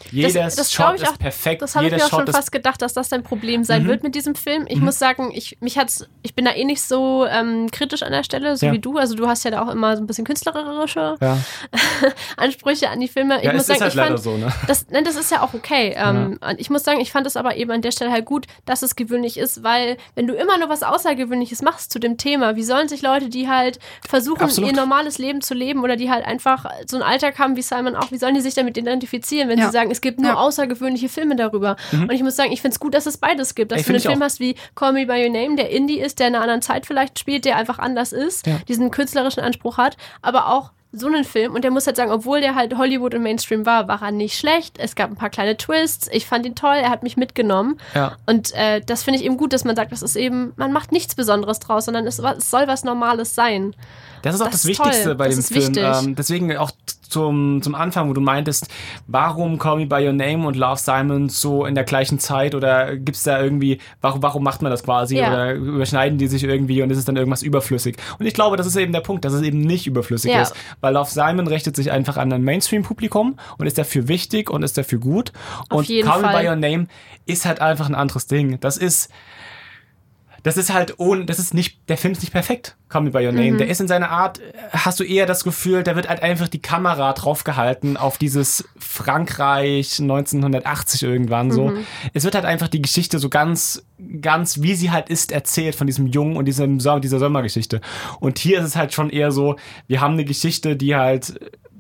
Jedes das, das Shot ich auch, ist perfekt. Das habe ich mir auch schon fast gedacht, dass das dein Problem sein mhm. wird mit diesem Film. Ich mhm. muss sagen, ich, mich hat's, ich bin da eh nicht so ähm, kritisch an der Stelle, so ja. wie du. Also du hast ja da auch immer so ein bisschen künstlerische ja. Ansprüche an die Filme. Ich ja, muss es sagen, ist halt ich leider fand, so, ne? das, nein, das ist ja auch okay. Ähm, ja. Ich muss sagen, ich fand es aber eben an der Stelle halt gut, dass es gewöhnlich ist, weil wenn du immer nur was Außergewöhnliches machst zu dem Thema, wie sollen sich Leute, die halt versuchen, Absolut. ihr normales Leben zu leben oder die halt einfach so einen Alltag haben wie Simon auch, wie sollen die sich damit identifizieren, wenn ja. sie sagen, es gibt nur ja. außergewöhnliche Filme darüber. Mhm. Und ich muss sagen, ich finde es gut, dass es beides gibt. Dass Ey, du einen Film auch. hast wie Call Me By Your Name, der Indie ist, der in einer anderen Zeit vielleicht spielt, der einfach anders ist, ja. diesen künstlerischen Anspruch hat, aber auch so einen Film, und der muss halt sagen, obwohl der halt Hollywood und Mainstream war, war er nicht schlecht. Es gab ein paar kleine Twists. Ich fand ihn toll, er hat mich mitgenommen. Ja. Und äh, das finde ich eben gut, dass man sagt, das ist eben, man macht nichts Besonderes draus, sondern es, es soll was Normales sein. Das ist auch das, das Wichtigste toll. bei das dem Film. Ähm, deswegen auch zum, zum Anfang, wo du meintest, warum Call Me By Your Name und Love, Simon so in der gleichen Zeit, oder gibt es da irgendwie, warum, warum macht man das quasi, ja. oder überschneiden die sich irgendwie und ist es dann irgendwas überflüssig? Und ich glaube, das ist eben der Punkt, dass es eben nicht überflüssig ja. ist, weil Love, Simon richtet sich einfach an ein Mainstream-Publikum und ist dafür wichtig und ist dafür gut. Auf und jeden Call Me Fall. By Your Name ist halt einfach ein anderes Ding. Das ist Das ist halt ohne, das ist nicht, der Film ist nicht perfekt, Call Me By Your Name. Mhm. Der ist in seiner Art, hast du eher das Gefühl, da wird halt einfach die Kamera draufgehalten auf dieses Frankreich neunzehnhundertachtzig irgendwann so. Mhm. Es wird halt einfach die Geschichte so ganz, ganz, wie sie halt ist, erzählt von diesem Jungen und diesem, dieser Sommergeschichte. Und hier ist es halt schon eher so, wir haben eine Geschichte, die halt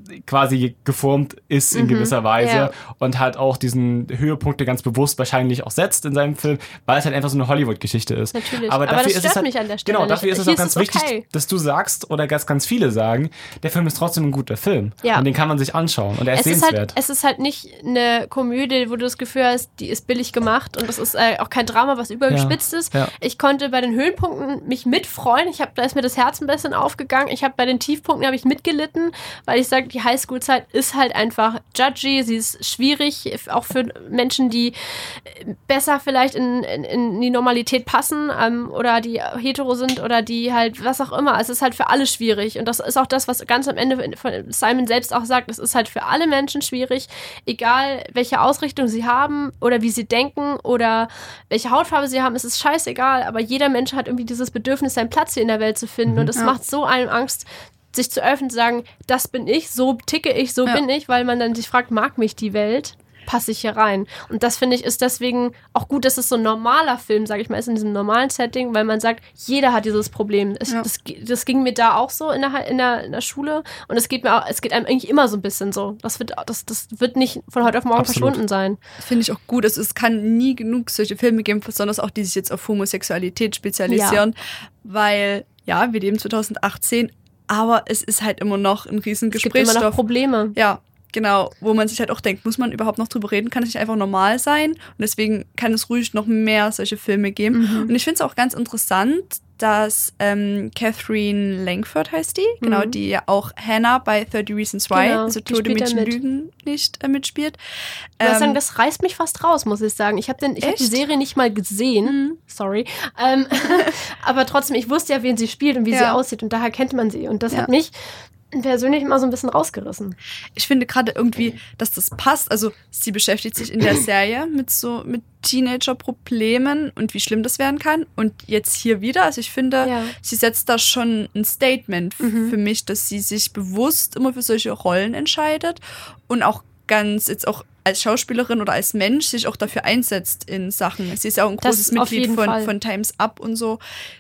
quasi geformt ist in mhm, gewisser Weise ja. und halt auch diesen Höhepunkte ganz bewusst wahrscheinlich auch setzt in seinem Film, weil es halt einfach so eine Hollywood-Geschichte ist. Natürlich, aber, aber dafür das stört ist es halt, mich an der Stelle Genau, dafür nicht. ist es Hier auch ganz ist es wichtig, okay. dass du sagst oder ganz, ganz viele sagen, der Film ist trotzdem ein guter Film ja. und den kann man sich anschauen und er ist es sehenswert. Ist halt, es ist halt nicht eine Komödie, wo du das Gefühl hast, die ist billig gemacht und das ist äh, auch kein Drama, was übergespitzt ja. ist. Ja. Ich konnte bei den Höhenpunkten mich mitfreuen. Ich hab, da ist mir das Herz ein bisschen aufgegangen. Ich habe bei den Tiefpunkten habe ich mitgelitten, weil ich sage, die Highschool-Zeit ist halt einfach judgy, sie ist schwierig, auch für Menschen, die besser vielleicht in, in, in die Normalität passen ähm, oder die hetero sind oder die halt, was auch immer. Es ist halt für alle schwierig und das ist auch das, was ganz am Ende von Simon selbst auch sagt, es ist halt für alle Menschen schwierig, egal welche Ausrichtung sie haben oder wie sie denken oder welche Hautfarbe sie haben, es ist scheißegal, aber jeder Mensch hat irgendwie dieses Bedürfnis, seinen Platz hier in der Welt zu finden mhm. und es ja. macht so einem Angst, sich zu öffnen, zu sagen, das bin ich, so ticke ich, so ja. bin ich, weil man dann sich fragt, mag mich die Welt? Passe ich hier rein? Und das finde ich ist deswegen auch gut, dass es so ein normaler Film, sage ich mal, ist in diesem normalen Setting, weil man sagt, jeder hat dieses Problem. Es, ja. das, das ging mir da auch so in der, in der, in der Schule und es geht mir auch, es geht einem eigentlich immer so ein bisschen so. Das wird, das, das wird nicht von heute auf morgen Absolut. verschwunden sein. Finde ich auch gut. Also es kann nie genug solche Filme geben, besonders auch die sich jetzt auf Homosexualität spezialisieren, ja. weil, ja, wir leben zwanzig achtzehn, aber es ist halt immer noch ein riesen Gesprächsstoff. Es gibt immer noch Probleme. Ja, genau, wo man sich halt auch denkt, muss man überhaupt noch drüber reden? Kann es nicht einfach normal sein? Und deswegen kann es ruhig noch mehr solche Filme geben. Mhm. Und ich finde es auch ganz interessant, dass ähm, Catherine Langford heißt die, mhm. genau, die ja auch Hannah bei thirty Reasons Why, genau, also Tote Mädchen mit. Lügen, nicht äh, mitspielt. Ich muss ähm, sagen, das reißt mich fast raus, muss ich sagen. Ich habe hab die Serie nicht mal gesehen, mhm. sorry, ähm, aber trotzdem, ich wusste ja, wen sie spielt und wie ja. sie aussieht und daher kennt man sie und das ja. hat mich persönlich immer so ein bisschen rausgerissen. Ich finde gerade irgendwie, dass das passt. Also sie beschäftigt sich in der Serie mit so mit Teenager-Problemen und wie schlimm das werden kann. Und jetzt hier wieder. Also ich finde, ja. sie setzt da schon ein Statement mhm. für mich, dass sie sich bewusst immer für solche Rollen entscheidet und auch ganz jetzt auch als Schauspielerin oder als Mensch sich auch dafür einsetzt in Sachen. Sie ist ja auch ein großes Mitglied von, von Time's Up und so.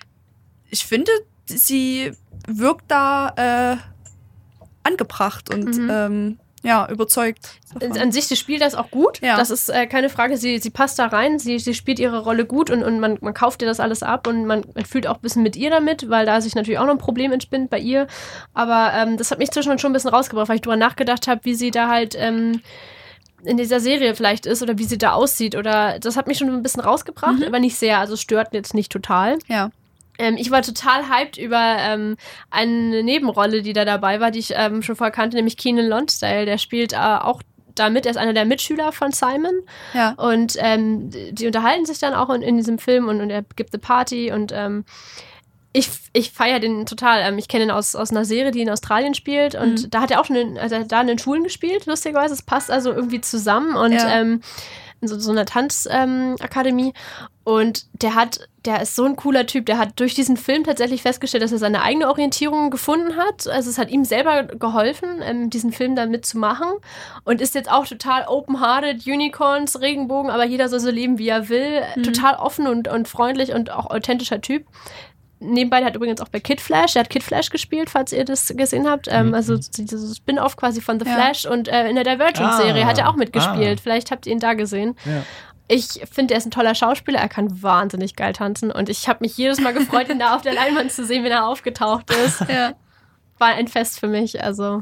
Ich finde, sie wirkt da äh, angebracht und mhm. ähm, ja, überzeugt. Davon. An sich, sie spielt das auch gut. Ja. Das ist äh, keine Frage. Sie, sie passt da rein. Sie, sie spielt ihre Rolle gut und, und man, man kauft ihr das alles ab und man, man fühlt auch ein bisschen mit ihr damit, weil da sich natürlich auch noch ein Problem entspinnt bei ihr. Aber ähm, das hat mich zwischendurch schon ein bisschen rausgebracht, weil ich drüber nachgedacht habe, wie sie da halt ähm, in dieser Serie vielleicht ist oder wie sie da aussieht. Oder das hat mich schon ein bisschen rausgebracht, mhm. aber nicht sehr. Also stört jetzt nicht total. Ja. Ähm, ich war total hyped über ähm, eine Nebenrolle, die da dabei war, die ich ähm, schon vorher kannte, nämlich Kenan Lonsdale. Der spielt äh, auch da mit, er ist einer der Mitschüler von Simon. Ja. Und ähm, die unterhalten sich dann auch in, in diesem Film und, und er gibt eine Party und ähm, Ich, ich feiere den total. Ich kenne ihn aus, aus einer Serie, die in Australien spielt. Und mhm. da hat er auch schon in, also da in den Schulen gespielt, lustigerweise. Es passt also irgendwie zusammen. Und ja. ähm, in so, so einer Tanzakademie. Ähm, und der hat, der ist so ein cooler Typ. Der hat durch diesen Film tatsächlich festgestellt, dass er seine eigene Orientierung gefunden hat. Also es hat ihm selber geholfen, ähm, diesen Film dann mitzumachen. Und ist jetzt auch total open-hearted, Unicorns, Regenbogen, aber jeder soll so leben, wie er will. Mhm. Total offen und, und freundlich und auch authentischer Typ. Nebenbei, der hat übrigens auch bei Kid Flash, der hat Kid Flash gespielt, falls ihr das gesehen habt. Ähm, mhm. Also dieses Spin-off quasi von The ja. Flash. Und äh, in der Divergent-Serie ah. hat er auch mitgespielt. Ah. Vielleicht habt ihr ihn da gesehen. Ja. Ich finde, er ist ein toller Schauspieler. Er kann wahnsinnig geil tanzen. Und ich habe mich jedes Mal gefreut, ihn da auf der Leinwand zu sehen, wenn er aufgetaucht ist. Ja. War ein Fest für mich. Also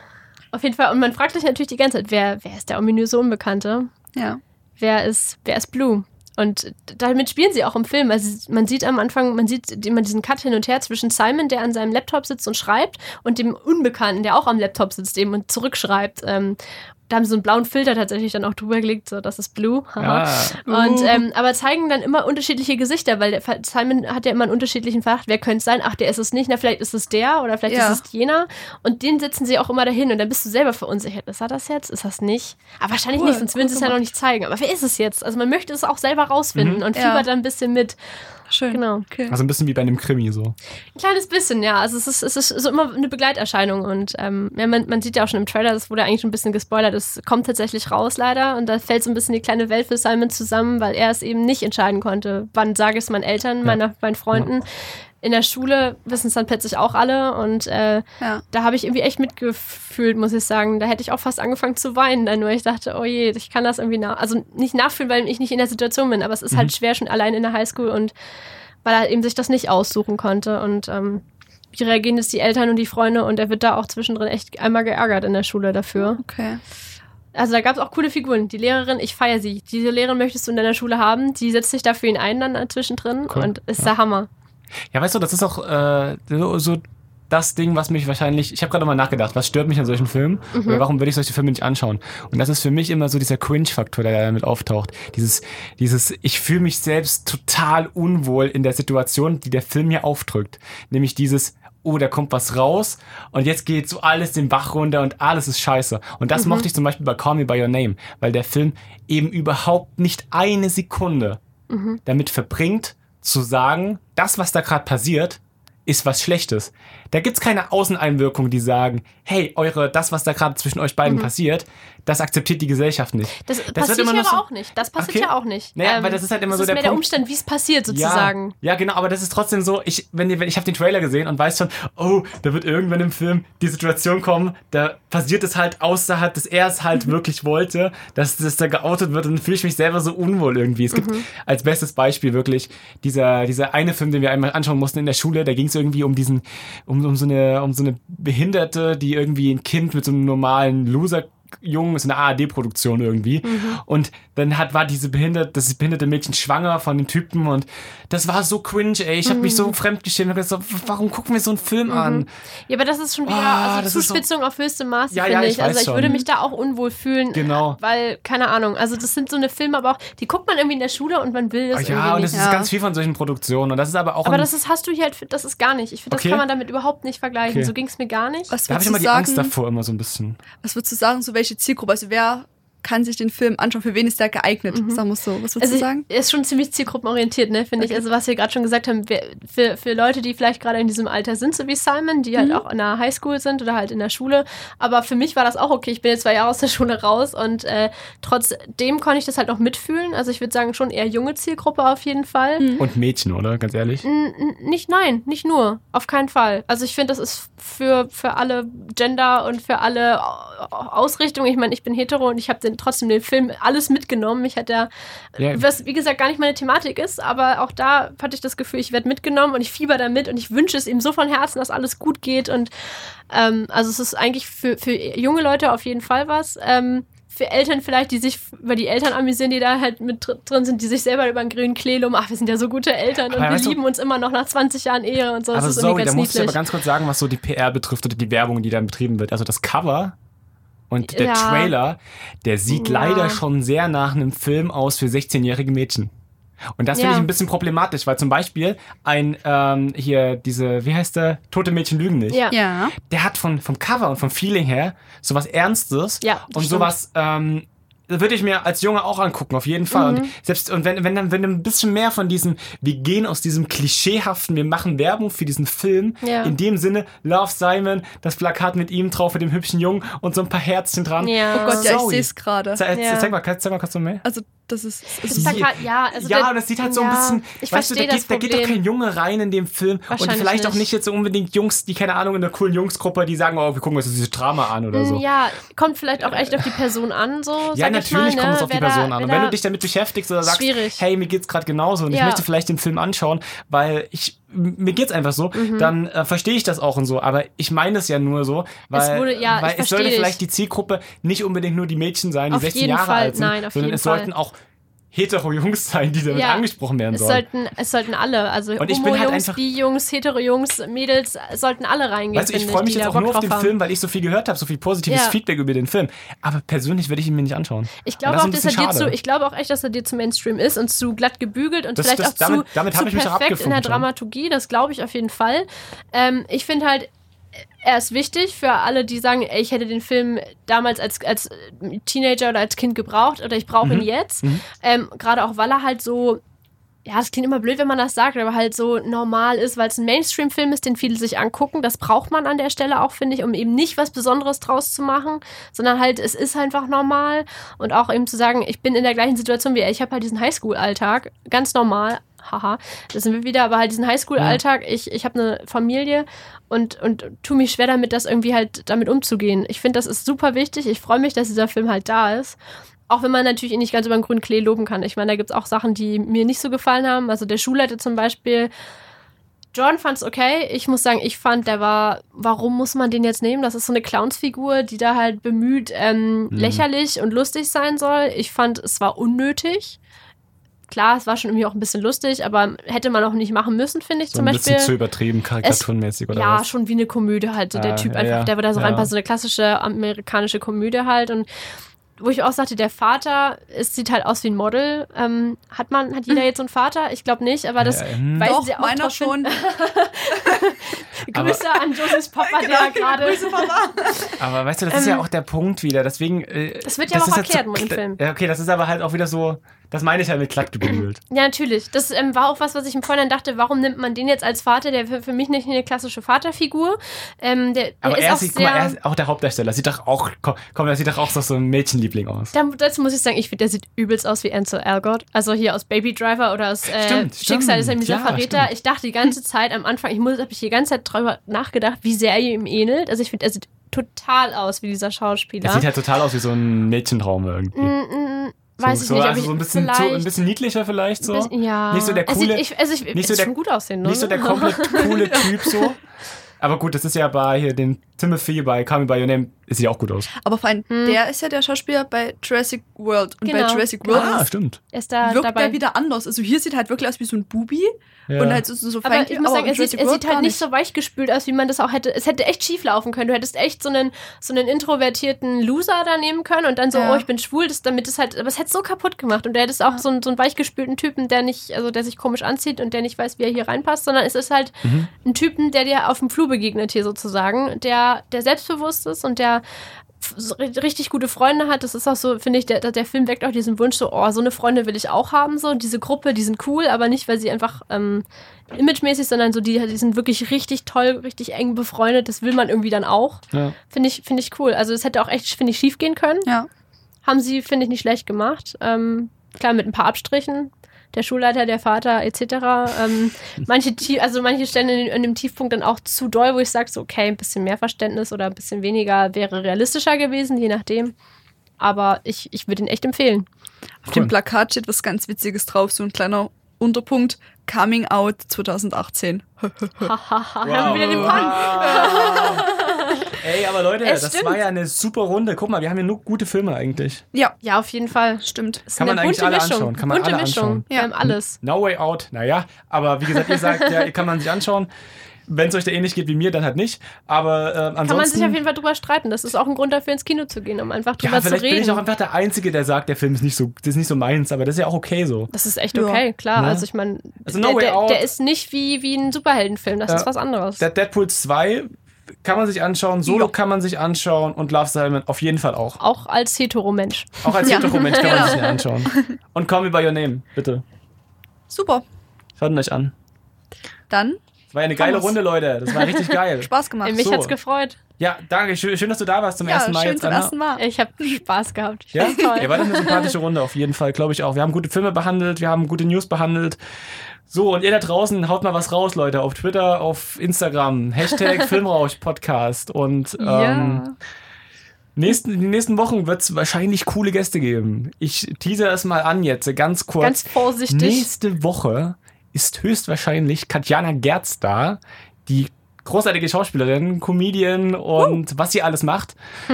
auf jeden Fall. Und man fragt sich natürlich die ganze Zeit, wer, wer ist der ominöse Unbekannte? Ja. Wer ist, wer ist Blue? Und damit spielen sie auch im Film. Also man sieht am Anfang, man sieht immer diesen Cut hin und her zwischen Simon, der an seinem Laptop sitzt und schreibt, und dem Unbekannten, der auch am Laptop sitzt eben und zurückschreibt. Ähm, da haben sie so einen blauen Filter tatsächlich dann auch drüber gelegt, so, das ist Blue. Ah. Und, ähm, aber zeigen dann immer unterschiedliche Gesichter, weil der Simon hat ja immer einen unterschiedlichen Verdacht. Wer könnte es sein? Ach, der ist es nicht. Na, vielleicht ist es der oder vielleicht ja. ist es jener. Und den setzen sie auch immer dahin und dann bist du selber verunsichert. Ist er das jetzt? Ist das nicht? Aber wahrscheinlich cool, nicht, sonst würden sie es ja noch nicht zeigen. Aber wer ist es jetzt? Also man möchte es auch selber rausfinden mhm. und fiebert ja. dann ein bisschen mit. Schön. Genau. Okay. Also ein bisschen wie bei einem Krimi so. Ein kleines bisschen, ja. Also es ist, es ist so immer eine Begleiterscheinung. Und ähm, ja, man, man sieht ja auch schon im Trailer, das wurde eigentlich schon ein bisschen gespoilert, es kommt tatsächlich raus leider. Und da fällt so ein bisschen die kleine Welt für Simon zusammen, weil er es eben nicht entscheiden konnte. Wann sage ich es meinen Eltern, ja. meiner, meinen Freunden? Ja. In der Schule wissen es dann plötzlich auch alle. Und äh, ja. da habe ich irgendwie echt mitgefühlt, muss ich sagen. Da hätte ich auch fast angefangen zu weinen, dann nur ich dachte, oh je, ich kann das irgendwie nach... Also nicht nachfühlen, weil ich nicht in der Situation bin, aber es ist mhm. halt schwer, schon allein in der Highschool, und weil er eben sich das nicht aussuchen konnte. Und ähm, wie reagieren jetzt die Eltern und die Freunde? Und er wird da auch zwischendrin echt einmal geärgert in der Schule dafür. Okay. Also da gab es auch coole Figuren. Die Lehrerin, ich feiere sie. Diese Lehrerin möchtest du in deiner Schule haben. Die setzt sich da für ihn ein dann zwischendrin cool. und ist ja. der Hammer. Ja, weißt du, das ist auch äh, so, so das Ding, was mich wahrscheinlich... Ich habe gerade mal nachgedacht, was stört mich an solchen Filmen? Mhm. Oder warum würde ich solche Filme nicht anschauen? Und das ist für mich immer so dieser Cringe-Faktor, der damit auftaucht. Dieses, dieses ich fühle mich selbst total unwohl in der Situation, die der Film mir aufdrückt. Nämlich dieses... oh, da kommt was raus und jetzt geht so alles den Bach runter und alles ist scheiße. Und das mhm. mochte ich zum Beispiel bei Call Me By Your Name, weil der Film eben überhaupt nicht eine Sekunde mhm. damit verbringt, zu sagen, das, was da gerade passiert, ist was Schlechtes. Da gibt's keine Außeneinwirkungen, die sagen, hey, eure, das, was da gerade zwischen euch beiden mhm. passiert, das akzeptiert die Gesellschaft nicht. Das, das passiert immer ja so, auch nicht. Das passiert okay. ja auch nicht. Naja, ähm, weil das ist halt immer das so ist der mehr Punkt. der Umstand, wie es passiert sozusagen. Ja, ja, genau, aber das ist trotzdem so, ich, wenn ihr, wenn, ich habe den Trailer gesehen und weiß schon, oh, da wird irgendwann im Film die Situation kommen, da passiert es halt außerhalb, dass er es halt mhm. wirklich wollte, dass das da geoutet wird, und dann fühle ich mich selber so unwohl irgendwie. Es gibt mhm. als bestes Beispiel wirklich dieser, dieser eine Film, den wir einmal anschauen mussten in der Schule, da ging es irgendwie um diesen, um, um so eine, um so eine Behinderte, die irgendwie ein Kind mit so einem normalen Loser Jungen, ist eine A R D-Produktion irgendwie. Mhm. Und dann hat, war diese behinderte, das behinderte Mädchen schwanger von dem Typen, und das war so cringe, ey. Ich habe mhm. mich so fremdgeschämt und gesagt, warum gucken wir so einen Film mhm. an? Ja, aber das ist schon wieder oh, also Zuspitzung so auf höchstem Maße, ja, finde ja, ich. ich also ich schon. würde mich da auch unwohl fühlen. Genau. Weil, keine Ahnung, also das sind so eine Filme, aber auch, die guckt man irgendwie in der Schule und man will das oh, ja, irgendwie und nicht. das ist ja. ganz viel von solchen Produktionen, und das ist aber auch... Aber das ist, hast du hier halt, das ist gar nicht. Ich finde, das okay. kann man damit überhaupt nicht vergleichen. Okay. So ging es mir gar nicht. Was da habe ich immer die sagen, Angst davor, immer so ein bisschen. Was würdest du sagen, so welche Zielgruppe, also wer kann sich den Film anschauen, für wen ist der geeignet? Mhm. Sagen wir es so. Was würdest also du sagen? Er ist schon ziemlich zielgruppenorientiert, ne, finde okay. ich. Also was wir gerade schon gesagt haben, für, für Leute, die vielleicht gerade in diesem Alter sind, so wie Simon, die mhm. halt auch in der Highschool sind oder halt in der Schule. Aber für mich war das auch okay. Ich bin jetzt zwei Jahre aus der Schule raus, und äh, trotzdem konnte ich das halt noch mitfühlen. Also ich würde sagen, schon eher junge Zielgruppe auf jeden Fall. Mhm. Und Mädchen, oder? Ganz ehrlich? N- nicht, nein, nicht nur. Auf keinen Fall. Also ich finde, das ist für, für alle Gender und für alle Ausrichtungen. Ich meine, ich bin hetero und ich habe den, trotzdem den Film alles mitgenommen. Ich hatte ja, was wie gesagt gar nicht meine Thematik ist, aber auch da hatte ich das Gefühl, ich werde mitgenommen und ich fieber damit und ich wünsche es ihm so von Herzen, dass alles gut geht. Und ähm, also es ist eigentlich für, für junge Leute auf jeden Fall was. Ähm, für Eltern vielleicht, die sich über die Eltern amüsieren, die da halt mit drin sind, die sich selber über einen grünen Klee loben. Ach, wir sind ja so gute Eltern und wir lieben uns immer noch nach zwanzig Jahren Ehe und so. Aber das ist sorry, da muss ich aber ganz kurz sagen, was so die P R betrifft oder die Werbung, die dann betrieben wird. Also das Cover und der ja. Trailer, der sieht ja. leider schon sehr nach einem Film aus für sechzehnjährige Mädchen. Und das ja. finde ich ein bisschen problematisch, weil zum Beispiel ein, ähm, hier diese, wie heißt der? Tote Mädchen lügen nicht. Ja. ja. Der hat von, vom Cover und vom Feeling her sowas Ernstes ja, und stimmt. sowas, ähm, würde ich mir als Junge auch angucken, auf jeden Fall. Mhm. Und selbst, und wenn, wenn dann, wenn ein bisschen mehr von diesem, wir gehen aus diesem klischeehaften, wir machen Werbung für diesen Film, ja. in dem Sinne, Love Simon, das Plakat mit ihm drauf, mit dem hübschen Jungen und so ein paar Herzchen dran. Ja. Oh Gott, ja, ich sehe es gerade. Zeig, ja. zeig mal, zeig mal, kannst du mehr? Also, das ist... Das Plakat, ja, also ja, der, und das sieht halt so ja, ein bisschen, ich weißt du, da geht, da geht doch kein Junge rein in dem Film und vielleicht nicht. auch nicht jetzt so unbedingt Jungs, die, keine Ahnung, in einer coolen Jungsgruppe, die sagen, oh, wir gucken uns dieses Drama an oder so. Ja, kommt vielleicht auch echt auf die Person an, so. Ja, natürlich mal, kommt ne? es auf die wer Person da, an. Und wenn du dich damit beschäftigst oder sagst, schwierig. hey, mir geht's gerade genauso und ja. ich möchte vielleicht den Film anschauen, weil ich mir geht's einfach so, mhm. dann äh, verstehe ich das auch und so. Aber ich meine es ja nur so, weil es, wurde, ja, weil es sollte vielleicht die Zielgruppe nicht unbedingt nur die Mädchen sein, die auf sechzehn Jahre Fall. alt sind, Nein, auf sondern jeden es Fall. sollten auch hetero-Jungs sein, die damit ja, angesprochen werden es sollen. Sollten, es sollten alle, also Homo-Jungs, halt Bi-Jungs, Hetero-Jungs, Mädels, sollten alle reingehen. Weißt du, ich freue mich jetzt auch nur auf den haben. Film, weil ich so viel gehört habe, so viel positives ja. Feedback über den Film. Aber persönlich würde ich ihn mir nicht anschauen. Ich glaube auch, dass er dir zu, ich glaube auch echt, dass er dir zu Mainstream ist und zu glatt gebügelt und das, vielleicht das, auch damit, zu, damit zu ich mich perfekt in der Dramaturgie. Das glaube ich auf jeden Fall. Ähm, ich finde halt, er ist wichtig für alle, die sagen, ey, ich hätte den Film damals als, als Teenager oder als Kind gebraucht oder ich brauche ihn mhm. jetzt. Mhm. Ähm, gerade auch, weil er halt so, ja, das klingt immer blöd, wenn man das sagt, aber halt so normal ist, weil es ein Mainstream-Film ist, den viele sich angucken. Das braucht man an der Stelle auch, finde ich, um eben nicht was Besonderes draus zu machen, sondern halt, es ist einfach normal. Und auch eben zu sagen, ich bin in der gleichen Situation wie er. Ich habe halt diesen Highschool-Alltag, ganz normal. Haha, da sind wir wieder, aber halt diesen Highschool-Alltag, ich, ich habe eine Familie und, und tue mich schwer damit, das irgendwie halt damit umzugehen. Ich finde, das ist super wichtig. Ich freue mich, dass dieser Film halt da ist. Auch wenn man natürlich ihn nicht ganz über den grünen Klee loben kann. Ich meine, da gibt es auch Sachen, die mir nicht so gefallen haben. Also der Schulleiter zum Beispiel, Jordan fand es okay. Ich muss sagen, ich fand, der war, warum muss man den jetzt nehmen? Das ist so eine Clownsfigur, die da halt bemüht, ähm, mhm. lächerlich und lustig sein soll. Ich fand, es war unnötig. Klar, es war schon irgendwie auch ein bisschen lustig, aber hätte man auch nicht machen müssen, finde ich so zum Beispiel. ein bisschen zu übertrieben, karikaturmäßig oder ja, was? Ja, schon wie eine Komödie halt. So ah, der Typ ja, einfach, ja, der war da so ja. reinpasst, so eine klassische amerikanische Komödie halt. Und wo ich auch sagte, der Vater, es sieht halt aus wie ein Model. Ähm, hat man, hat jeder jetzt so einen Vater? Ich glaube nicht, aber das ähm, weiß doch, sie auch meiner trotzdem. schon. Grüße an Josys Papa, genau, der gerade. Grüße Papa. Aber weißt du, das ähm, ist ja auch der Punkt wieder. Deswegen. Äh, das wird ja das auch erklärt halt so, im Film. Ja, okay, das ist aber halt auch wieder so. Das meine ich halt mit glatt gebügelt. Ja, natürlich. Das ähm, war auch was, was ich im Vorhinein dachte, warum nimmt man den jetzt als Vater? Der für, für mich nicht eine klassische Vaterfigur. Ähm, der, aber der er, ist sieht, auch guck mal, sehr, er ist auch der Hauptdarsteller. Sieht doch auch, komm, er sieht doch auch so ein Mädchenliebling aus. Da, dazu muss ich sagen, ich finde, der sieht übelst aus wie Ansel Elgort. Also hier aus Baby Driver oder aus äh, stimmt, Schicksal stimmt. ist er dieser ja, Verräter. Stimmt. Ich dachte die ganze Zeit am Anfang, ich muss, habe ich die ganze Zeit drüber nachgedacht, wie sehr er ihm ähnelt. Also ich finde, er sieht total aus wie dieser Schauspieler. Er sieht halt total aus wie so ein Mädchentraum irgendwie. Mm, mm, So, weiß ich so, nicht, also ob so ein ich bisschen, so ein bisschen niedlicher vielleicht so. Bisschen, ja. Nicht so der coole, er sieht, ich, also ich, nicht so ist der, schon gut aussehen, ne? Nicht so der komplett coole Typ so. Aber gut, das ist ja bei hier den Timothy bei Call Me By Your Name, sieht ja auch gut aus. Aber vor allem, hm. der ist ja der Schauspieler bei Jurassic World. Und genau. bei Jurassic World ah, ist, stimmt. ist da wirkt dabei. der wieder anders. Also hier sieht halt wirklich aus wie so ein Bubi. Ja. Und halt so, so aber fein, ich muss aber sagen, er sieht, er sieht halt nicht so weichgespült aus, wie man das auch hätte. Es hätte echt schief laufen können. Du hättest echt so einen, so einen introvertierten Loser da nehmen können und dann so, ja. oh, ich bin schwul, das, damit es halt, aber es hätte so kaputt gemacht. Und du hättest auch ja. so, einen, so einen weichgespülten Typen, der nicht, also der sich komisch anzieht und der nicht weiß, wie er hier reinpasst, sondern es ist halt mhm. ein Typen, der dir auf dem Flur begegnet hier sozusagen, der, der selbstbewusst ist und der richtig gute Freunde hat. Das ist auch so, finde ich, der, der Film weckt auch diesen Wunsch so, oh, so eine Freunde will ich auch haben, so diese Gruppe, die sind cool, aber nicht, weil sie einfach ähm, imagemäßig, sondern so, die, die sind wirklich richtig toll, richtig eng befreundet, das will man irgendwie dann auch. Ja. Finde ich, finde ich cool. Also es hätte auch echt, finde ich, schief gehen können. Ja. Haben sie, finde ich, nicht schlecht gemacht. Ähm, klar, mit ein paar Abstrichen. Der Schulleiter, der Vater et cetera. Ähm, manche, also manche Stellen in, in dem Tiefpunkt dann auch zu doll, wo ich sage, so, okay, ein bisschen mehr Verständnis oder ein bisschen weniger wäre realistischer gewesen, je nachdem. Aber ich, ich würde ihn echt empfehlen. Auf cool. dem Plakat steht was ganz Witziges drauf, so ein kleiner Unterpunkt, Coming Out zwanzig achtzehn. Hahaha, wow. Haben wir wieder den Pun. Ey, aber Leute, es das stimmt. war ja eine super Runde. Guck mal, wir haben ja nur gute Filme eigentlich. Ja, ja, auf jeden Fall. Stimmt. Es ist Kann man eine eigentlich bunte alle Mischung. anschauen. Kann man bunte alle Mischung. anschauen. Wir haben alles. No Way Out, naja. Aber wie gesagt, ihr sagt, ja, kann man sich anschauen. wenn es euch da ähnlich geht wie mir, dann halt nicht. Aber äh, ansonsten... Kann man sich auf jeden Fall drüber streiten. Das ist auch ein Grund dafür, ins Kino zu gehen, um einfach drüber ja, zu reden. Vielleicht bin ich auch einfach der Einzige, der sagt, der Film ist nicht so, das ist nicht so meins, aber das ist ja auch okay so. Das ist echt okay, klar. Ne? Also ich meine, also no der, der, der ist nicht wie, wie ein Superheldenfilm, das ja. ist was anderes. Der Deadpool zwei kann man sich anschauen, Solo jo. kann man sich anschauen und Love, Simon auf jeden Fall auch. Auch als Hetero-Mensch. Auch als ja. Hetero-Mensch kann man sich anschauen. Und Call Me By Your Name, bitte. Super. Schaut ihn euch an. Dann? Das war ja eine geile Thomas. Runde, Leute. Das war richtig geil. Spaß gemacht. Mich so. hat's gefreut. Ja, danke. Schön, schön, dass du da warst zum ja, ersten Mal. Schön jetzt, zum Anna. ersten Mal. Ich habe Spaß gehabt. Ich ja? toll. Ja, war das eine sympathische Runde auf jeden Fall, glaube ich auch. Wir haben gute Filme behandelt, wir haben gute News behandelt. So, und ihr da draußen, haut mal was raus, Leute. Auf Twitter, auf Instagram. Hashtag Filmrausch-Podcast. Und ähm, ja. nächsten, die nächsten Wochen wird es wahrscheinlich coole Gäste geben. Ich teaser es mal an jetzt, ganz kurz. Ganz vorsichtig. Nächste Woche ist höchstwahrscheinlich Katjana Gerz da, die großartige Schauspielerin, Comedian und uh. was sie alles macht.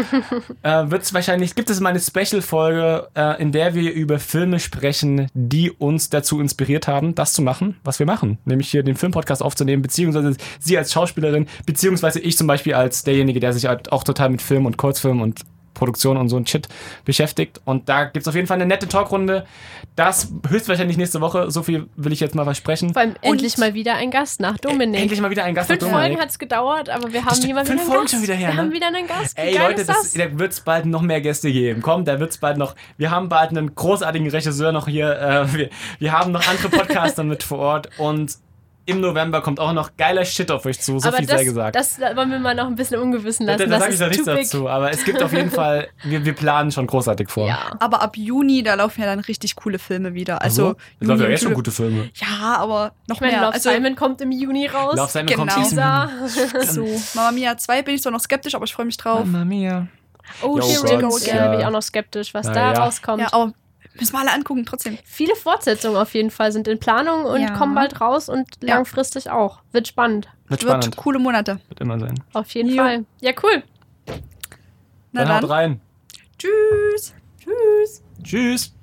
äh, wird's wahrscheinlich, gibt es mal eine Special-Folge, äh, in der wir über Filme sprechen, die uns dazu inspiriert haben, das zu machen, was wir machen. Nämlich hier den Filmpodcast aufzunehmen, beziehungsweise sie als Schauspielerin, beziehungsweise ich zum Beispiel als derjenige, der sich halt auch total mit Film und Kurzfilm und Produktion und so ein Shit beschäftigt. Und da gibt es auf jeden Fall eine nette Talkrunde. Das höchstwahrscheinlich nächste Woche. So viel will ich jetzt mal versprechen. Vor allem endlich mal wieder ein Gast nach Dominik. Endlich mal wieder ein Gast fünf nach Dominik. Folgen hat es gedauert, aber wir haben hier mal wieder fünf einen Folgen Gast. schon wieder her, wir ne? haben wieder einen Gast. Wie Ey geil Leute, ist das? das, da wird es bald noch mehr Gäste geben. Komm, da wird es bald noch. Wir haben bald einen großartigen Regisseur noch hier. Äh, wir, wir haben noch andere Podcaster mit vor Ort und im November kommt auch noch geiler Shit auf euch zu, so aber viel das, sei gesagt. Das wollen wir mal noch ein bisschen ungewissen lassen. Da, da das sage ich noch nichts big. dazu, aber es gibt auf jeden Fall, wir, wir planen schon großartig vor. Ja. Aber ab Juni, da laufen ja dann richtig coole Filme wieder. Also, also es laufen ja jetzt schon gute Filme. Ja, aber noch ich meine, mehr. Love, also, Simon kommt im Juni raus. Love, Simon genau. kommt im Juni. So, Mamma Mia zwei bin ich zwar noch skeptisch, aber ich freue mich drauf. Mamma Mia. Oh, oh stimmt. Ja, bin ich auch noch skeptisch, was Na, da ja. rauskommt. Ja, aber müssen wir alle angucken, trotzdem. Viele Fortsetzungen auf jeden Fall sind in Planung und ja. kommen bald raus und ja. langfristig auch. Wird spannend. Wird spannend. Wird coole Monate. Wird immer sein. Auf jeden jo. Fall. Ja, cool. Na dann, dann haut rein. Tschüss. Tschüss. Tschüss.